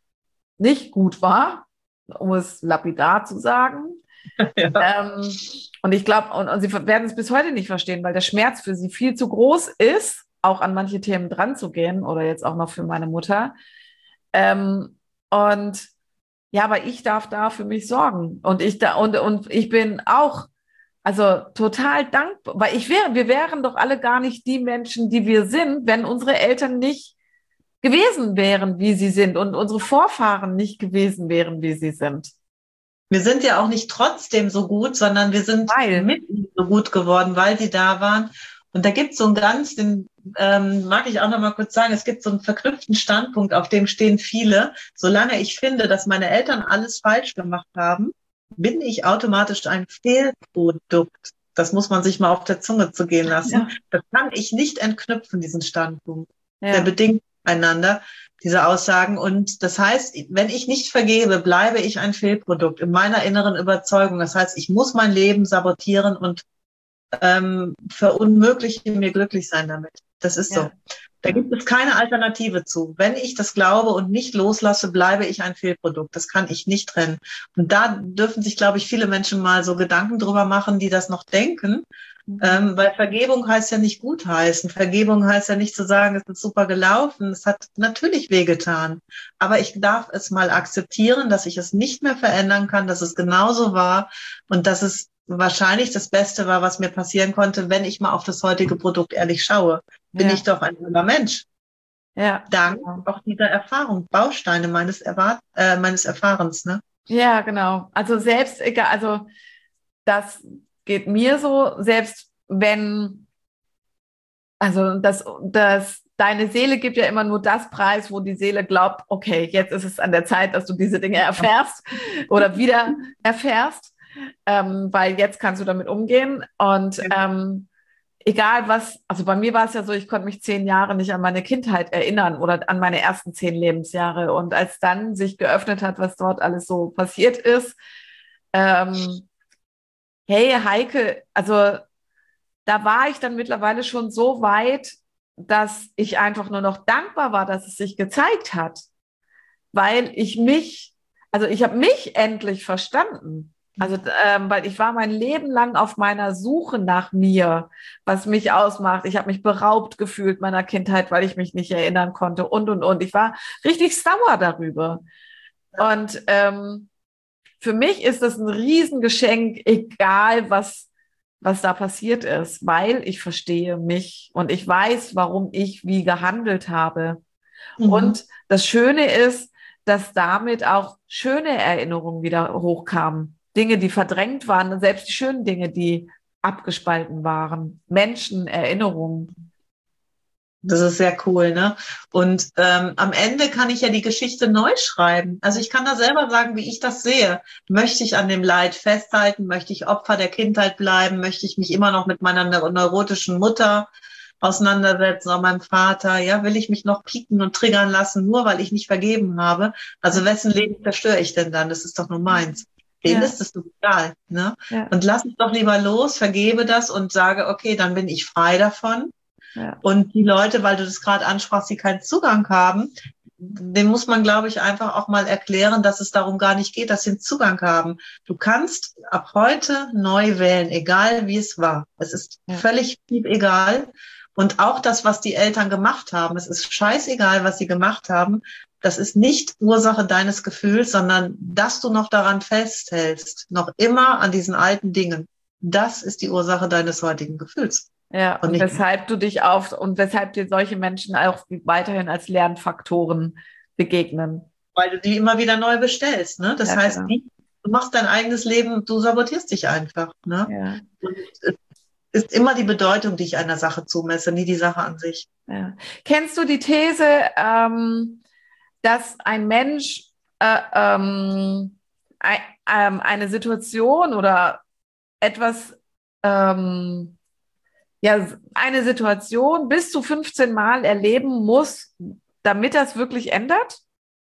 nicht gut war, um es lapidar zu sagen. Ja. Ähm, und ich glaube, und, und sie werden es bis heute nicht verstehen, weil der Schmerz für sie viel zu groß ist, auch an manche Themen dran zu gehen oder jetzt auch noch für meine Mutter. Ähm, und ja, aber ich darf da für mich sorgen. Und ich da, und, und ich bin auch, also total dankbar, weil ich wäre, wir wären doch alle gar nicht die Menschen, die wir sind, wenn unsere Eltern nicht gewesen wären, wie sie sind und unsere Vorfahren nicht gewesen wären, wie sie sind. Wir sind ja auch nicht trotzdem so gut, sondern wir sind Weil, mit ihnen so gut geworden, weil sie da waren. Und da gibt es so einen ganz, den ähm, mag ich auch noch mal kurz sagen, es gibt so einen verknüpften Standpunkt, auf dem stehen viele. Solange ich finde, dass meine Eltern alles falsch gemacht haben, bin ich automatisch ein Fehlprodukt. Das muss man sich mal auf der Zunge zu gehen lassen. ja, Das kann ich nicht entknüpfen, diesen Standpunkt. Der ja, bedingt einander, diese Aussagen. Und das heißt, wenn ich nicht vergebe, bleibe ich ein Fehlprodukt in meiner inneren Überzeugung. Das heißt, ich muss mein Leben sabotieren und ähm, verunmögliche mir glücklich sein damit. Das ist so. ja, Da gibt es keine Alternative zu. Wenn ich das glaube und nicht loslasse, bleibe ich ein Fehlprodukt. Das kann ich nicht trennen. Und da dürfen sich, glaube ich, viele Menschen mal so Gedanken drüber machen, die das noch denken. Ähm, weil Vergebung heißt ja nicht gutheißen. Vergebung heißt ja nicht zu sagen, es ist super gelaufen. Es hat natürlich wehgetan. Aber ich darf es mal akzeptieren, dass ich es nicht mehr verändern kann, dass es genauso war und dass es wahrscheinlich das Beste war, was mir passieren konnte, wenn ich mal auf das heutige Produkt ehrlich schaue. Bin Ja. ich doch ein toller Mensch. Ja. Dank Genau. auch dieser Erfahrung, Bausteine meines, Erwart äh, meines Erfahrens. Ne? Ja, genau. Also selbst egal, also das geht mir so, selbst wenn, also das, das, deine Seele gibt ja immer nur das Preis, wo die Seele glaubt, okay, jetzt ist es an der Zeit, dass du diese Dinge erfährst oder wieder erfährst, ähm, weil jetzt kannst du damit umgehen. Und ähm, egal was, also bei mir war es ja so, ich konnte mich zehn Jahre nicht an meine Kindheit erinnern oder an meine ersten zehn Lebensjahre. Und als dann sich geöffnet hat, was dort alles so passiert ist, ähm, hey Heike, also da war ich dann mittlerweile schon so weit, dass ich einfach nur noch dankbar war, dass es sich gezeigt hat, weil ich mich, also ich habe mich endlich verstanden. Also, ähm, weil ich war mein Leben lang auf meiner Suche nach mir, was mich ausmacht. Ich habe mich beraubt gefühlt meiner Kindheit, weil ich mich nicht erinnern konnte und, und, und. Ich war richtig sauer darüber. Und ähm, für mich ist das ein Riesengeschenk, egal was, was da passiert ist, weil ich verstehe mich und ich weiß, warum ich wie gehandelt habe. Mhm. Und das Schöne ist, dass damit auch schöne Erinnerungen wieder hochkamen. Dinge, die verdrängt waren, selbst die schönen Dinge, die abgespalten waren. Menschen, Erinnerungen. Das ist sehr cool, ne? Und ähm, am Ende kann ich ja die Geschichte neu schreiben. Also ich kann da selber sagen, wie ich das sehe. Möchte ich an dem Leid festhalten? Möchte ich Opfer der Kindheit bleiben? Möchte ich mich immer noch mit meiner neurotischen Mutter auseinandersetzen, auch meinem Vater? Ja, will ich mich noch pieken und triggern lassen, nur weil ich nicht vergeben habe? Also wessen Leben zerstöre ich denn dann? Das ist doch nur meins. Denen Ja. ist es doch egal, ne? Ja. Und lass es doch lieber los, vergebe das und sage, okay, dann bin ich frei davon. Ja. Und die Leute, weil du das gerade ansprachst, die keinen Zugang haben, dem muss man, glaube ich, einfach auch mal erklären, dass es darum gar nicht geht, dass sie einen Zugang haben. Du kannst ab heute neu wählen, egal wie es war. Es ist Ja. völlig egal. Und auch das, was die Eltern gemacht haben, es ist scheißegal, was sie gemacht haben. Das ist nicht Ursache deines Gefühls, sondern dass du noch daran festhältst, noch immer an diesen alten Dingen. Das ist die Ursache deines heutigen Gefühls. Ja, und, und weshalb du dich auf und weshalb dir solche Menschen auch weiterhin als Lernfaktoren begegnen. Weil du die immer wieder neu bestellst, ne? Das ja, heißt, genau. die, du machst dein eigenes Leben, du sabotierst dich einfach, ne? Ja. Und es ist immer die Bedeutung, die ich einer Sache zumesse, nie die Sache an sich. Ja. Kennst du die These, ähm, dass ein Mensch äh, ähm, ein, ähm, eine Situation oder etwas ähm, ja, eine Situation bis zu fünfzehn Mal erleben muss, damit das wirklich ändert?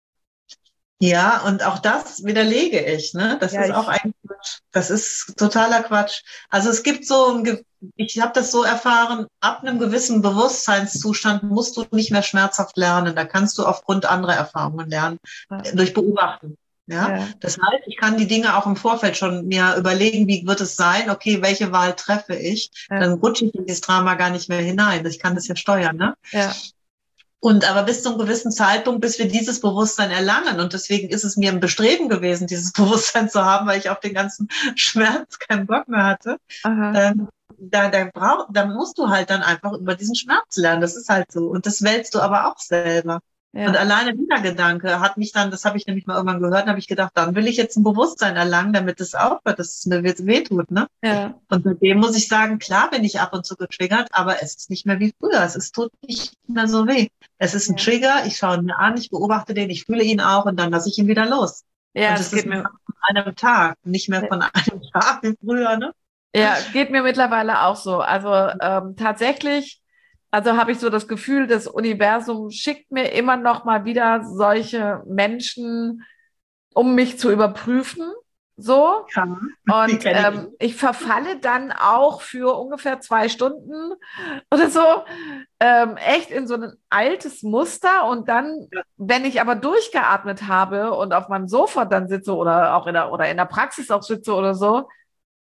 Ja, und auch das widerlege ich, ne? Das Ja, ist ich, auch ein Quatsch. Das ist totaler Quatsch. Also es gibt so ein, Ge- ich habe das so erfahren, ab einem gewissen Bewusstseinszustand musst du nicht mehr schmerzhaft lernen. Da kannst du aufgrund anderer Erfahrungen lernen, ja, durch Beobachten. Ja, ja, das heißt, ich kann die Dinge auch im Vorfeld schon mir überlegen, wie wird es sein? Okay, welche Wahl treffe ich? ja, Dann rutsche ich in dieses Drama gar nicht mehr hinein. Ich kann das ja steuern, ne? ja, Und aber bis zu einem gewissen Zeitpunkt, bis wir dieses Bewusstsein erlangen. Und deswegen ist es mir ein Bestreben gewesen, dieses Bewusstsein zu haben, weil ich auf den ganzen Schmerz keinen Bock mehr hatte. aha, Ähm, da, da, brauch, da musst du halt dann einfach über diesen Schmerz lernen. Das ist halt so. Und das wählst du aber auch selber. Und ja, alleine dieser Gedanke hat mich dann, das habe ich nämlich mal irgendwann gehört, und habe ich gedacht, dann will ich jetzt ein Bewusstsein erlangen, damit es aufhört, dass es mir wehtut, ne? ja, Und mit dem muss ich sagen, klar bin ich ab und zu getriggert, aber es ist nicht mehr wie früher. Es ist, tut nicht mehr so weh. Es ist ein ja. Trigger, ich schaue ihn mir an, ich beobachte den, ich fühle ihn auch und dann lasse ich ihn wieder los. Ja, Und es es geht ist mir, von einem Tag, nicht mehr von einem Tag wie früher, ne? ja, geht mir mittlerweile auch so. Also ähm, tatsächlich, also habe ich so das Gefühl, das Universum schickt mir immer noch mal wieder solche Menschen, um mich zu überprüfen. So. Ja, die Und kenne ich. ähm, ich verfalle dann auch für ungefähr zwei Stunden oder so ähm, echt in so ein altes Muster. Und dann, Ja. wenn ich aber durchgeatmet habe und auf meinem Sofa dann sitze oder auch in der, oder in der Praxis auch sitze oder so,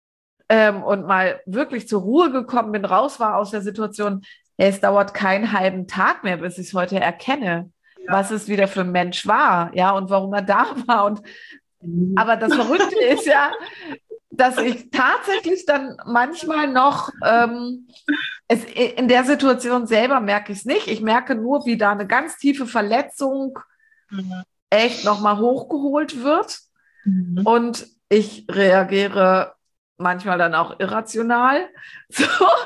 ähm, und mal wirklich zur Ruhe gekommen bin, raus war aus der Situation, hey, es dauert keinen halben Tag mehr, bis ich es heute erkenne, was es wieder für ein Mensch war, ja, und warum er da war. Und aber das Verrückte ist ja, dass ich tatsächlich dann manchmal noch ähm, es, in der Situation selber merke ich es nicht. Ich merke nur, wie da eine ganz tiefe Verletzung Mhm. echt nochmal hochgeholt wird. Mhm. Und ich reagiere manchmal dann auch irrational. So.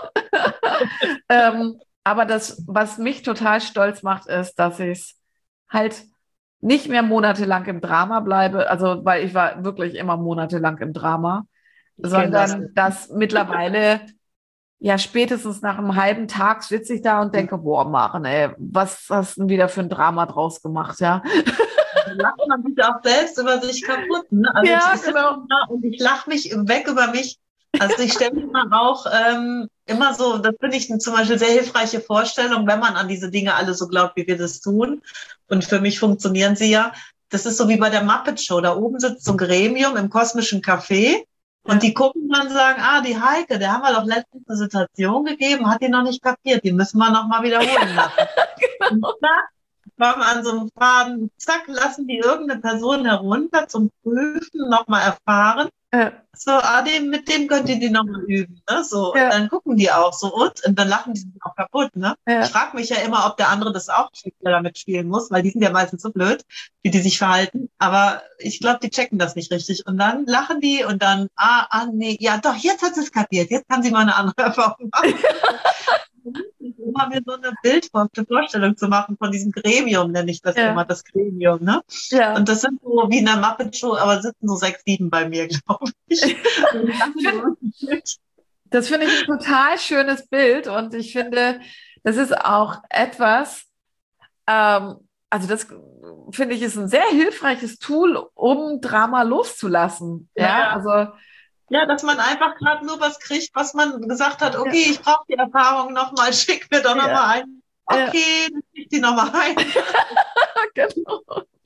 ähm, aber das, was mich total stolz macht, ist, dass ich es halt nicht mehr monatelang im Drama bleibe, also weil ich war wirklich immer monatelang im Drama, Ich kenne das. sondern dass mittlerweile ja spätestens nach einem halben Tag sitze ich da und denke, boah, Maren, ey, was hast du denn wieder für ein Drama draus gemacht, ja? Da lacht man sich auch selbst über sich kaputt. Ne? Also Ja, ich sitze genau. da und ich lache mich weg über mich. Also ich stelle mir mal auch ähm, immer so, das finde ich zum Beispiel sehr hilfreiche Vorstellung, wenn man an diese Dinge alle so glaubt, wie wir das tun. Und für mich funktionieren sie ja. Das ist so wie bei der Muppet Show. Da oben sitzt so ein Gremium im kosmischen Café. Und Ja. die gucken dann und sagen, ah, die Heike, der haben wir doch letztens eine Situation gegeben, hat die noch nicht kapiert, die müssen wir noch mal wiederholen lassen. Und zack, kommen an so einem Faden, zack, lassen die irgendeine Person herunter zum Prüfen, nochmal erfahren. Ja. So, ah, dem, mit dem könnt ihr die nochmal üben, ne? So, und Ja. dann gucken die auch so und, und dann lachen die sich auch kaputt, ne? Ja. Ich frage mich ja immer, ob der andere das auch checkt, der damit spielen muss, weil die sind ja meistens so blöd, wie die sich verhalten. Aber ich glaube, die checken das nicht richtig. Und dann lachen die und dann, ah, ah, nee, ja, doch, jetzt hat sie es kapiert, jetzt kann sie mal eine andere Erfahrung machen. Immer mir so eine Bildvorstellung zu machen von diesem Gremium, nenne ich das Ja. immer, das Gremium, ne? Ja. Und das sind so wie in der Muppet Show, aber sitzen so sechs, sieben bei mir, glaube ich. Das finde ich ein total schönes Bild und ich finde, das ist auch etwas, ähm, also das finde ich ist ein sehr hilfreiches Tool, um Drama loszulassen. Ja, Ja, also ja, dass man einfach gerade nur was kriegt, was man gesagt hat, okay, ja. ich brauche die Erfahrung nochmal, schick mir doch Ja. nochmal ein. Okay, dann schick die nochmal ein. Genau.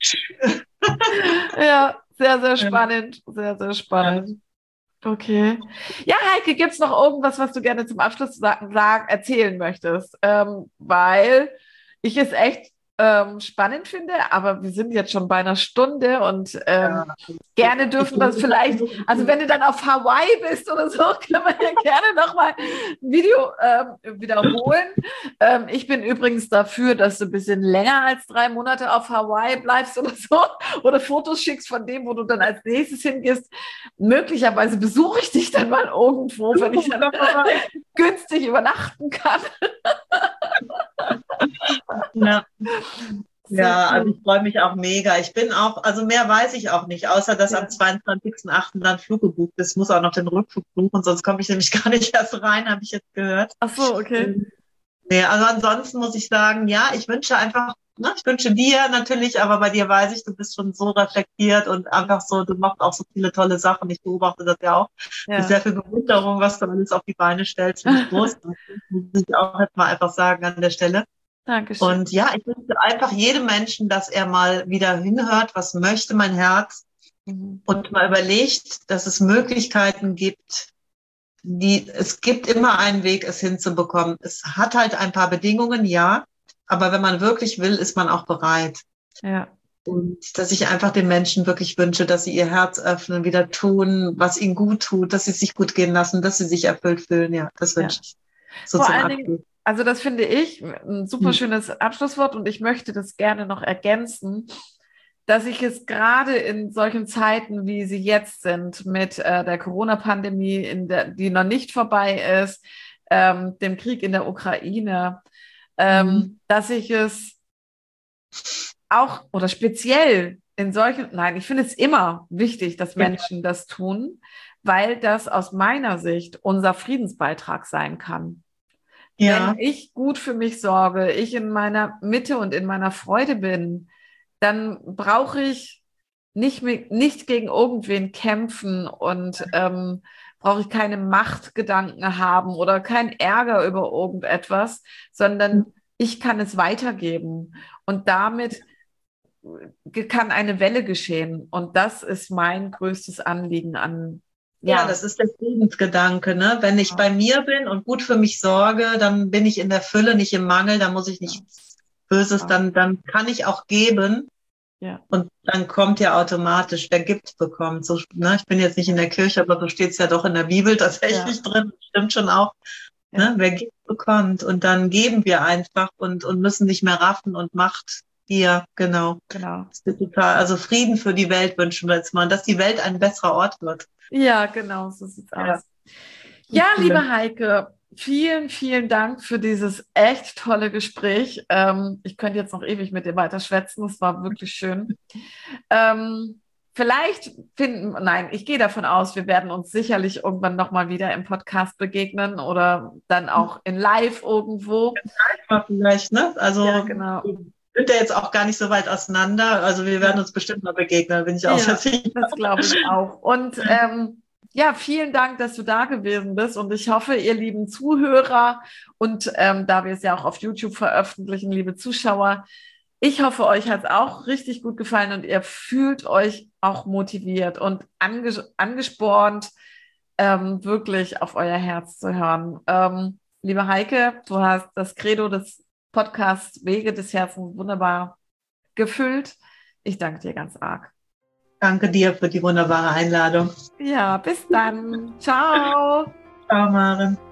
Ja, sehr, sehr spannend. Sehr, sehr spannend. Okay. Ja, Heike, gibt es noch irgendwas, was du gerne zum Abschluss sagen, sagen, erzählen möchtest? Ähm, weil ich es echt ähm, spannend finde, aber wir sind jetzt schon bei einer Stunde und ähm, Ja. gerne dürfen wir es vielleicht, also wenn du dann auf Hawaii bist oder so, können wir ja gerne nochmal ein Video ähm, wiederholen. Ähm, ich bin übrigens dafür, dass du ein bisschen länger als drei Monate auf Hawaii bleibst oder so oder Fotos schickst von dem, wo du dann als nächstes hingehst. Möglicherweise besuche ich dich dann mal irgendwo, wenn ich dann günstig übernachten kann. Ja. Ja, also ich freue mich auch mega. Ich bin auch, also mehr weiß ich auch nicht, außer dass Ja. am zweiundzwanzigsten achten dann Flug gebucht ist. Ich muss auch noch den Rückflug buchen, sonst komme ich nämlich gar nicht erst rein, habe ich jetzt gehört. Ach so, okay. Nee, also ansonsten muss ich sagen, ja, ich wünsche einfach, ne, ich wünsche dir natürlich, aber bei dir weiß ich, du bist schon so reflektiert und einfach so, du machst auch so viele tolle Sachen. Ich beobachte das ja auch. Ja. Mit sehr viel Bewunderung, was du alles auf die Beine stellst, finde ich großartig. Muss ich auch jetzt mal einfach sagen an der Stelle. Dankeschön. Und ja, ich wünsche einfach jedem Menschen, dass er mal wieder hinhört, was möchte mein Herz, Mhm. und mal überlegt, dass es Möglichkeiten gibt, die, es gibt immer einen Weg, es hinzubekommen. Es hat halt ein paar Bedingungen, ja, aber wenn man wirklich will, ist man auch bereit. Ja. Und dass ich einfach den Menschen wirklich wünsche, dass sie ihr Herz öffnen, wieder tun, was ihnen gut tut, dass sie sich gut gehen lassen, dass sie sich erfüllt fühlen. Ja, das wünsche Ja. ich. So Vor zum allen Abschluss. Dingen, also das finde ich ein super schönes Abschlusswort und ich möchte das gerne noch ergänzen, dass ich es gerade in solchen Zeiten, wie sie jetzt sind, mit äh, der Corona-Pandemie, in der, die noch nicht vorbei ist, ähm, dem Krieg in der Ukraine, ähm, Mhm. dass ich es auch oder speziell in solchen, nein, ich finde es immer wichtig, dass Menschen das tun, weil das aus meiner Sicht unser Friedensbeitrag sein kann. Ja. Wenn ich gut für mich sorge, ich in meiner Mitte und in meiner Freude bin, dann brauche ich nicht, mit, nicht gegen irgendwen kämpfen und ähm, brauche ich keine Machtgedanken haben oder keinen Ärger über irgendetwas, sondern ich kann es weitergeben. Und damit kann eine Welle geschehen. Und das ist mein größtes Anliegen an Ja, ja, das ist der Friedensgedanke, ne? Wenn ich ja. bei mir bin und gut für mich sorge, dann bin ich in der Fülle, nicht im Mangel, dann muss ich nichts Böses, ja. dann, dann kann ich auch geben. Ja. Und dann kommt ja automatisch, wer gibt, bekommt. So, ne? Ich bin jetzt nicht in der Kirche, aber so steht es ja doch in der Bibel tatsächlich ja. drin. Stimmt schon auch. Ja. Ne? Wer gibt, bekommt. Und dann geben wir einfach und, und müssen nicht mehr raffen und Macht hier, genau. Genau. Das ist total, also Frieden für die Welt wünschen wir jetzt mal, dass die Welt ein besserer Ort wird. Ja, genau, so sieht's ja. aus. Ja, liebe Heike, vielen, vielen Dank für dieses echt tolle Gespräch. Ähm, ich könnte jetzt noch ewig mit dir weiter schwätzen. Es war wirklich schön. ähm, vielleicht finden, nein, ich gehe davon aus, wir werden uns sicherlich irgendwann nochmal wieder im Podcast begegnen oder dann auch in live irgendwo. In live vielleicht, ne? Also, ja, genau. Sind ja jetzt auch gar nicht so weit auseinander. Also wir werden uns bestimmt mal begegnen, bin ich auch ja, sicher. Das glaube ich auch. Und ähm, ja, vielen Dank, dass du da gewesen bist. Und ich hoffe, ihr lieben Zuhörer und ähm, da wir es ja auch auf YouTube veröffentlichen, liebe Zuschauer, ich hoffe, euch hat es auch richtig gut gefallen und ihr fühlt euch auch motiviert und anges- angespornt, ähm, wirklich auf euer Herz zu hören. Ähm, liebe Heike, du hast das Credo des Podcast Wege des Herzens wunderbar gefüllt. Ich danke dir ganz arg. Danke dir für die wunderbare Einladung. Ja, bis dann. Ciao. Ciao, Maren.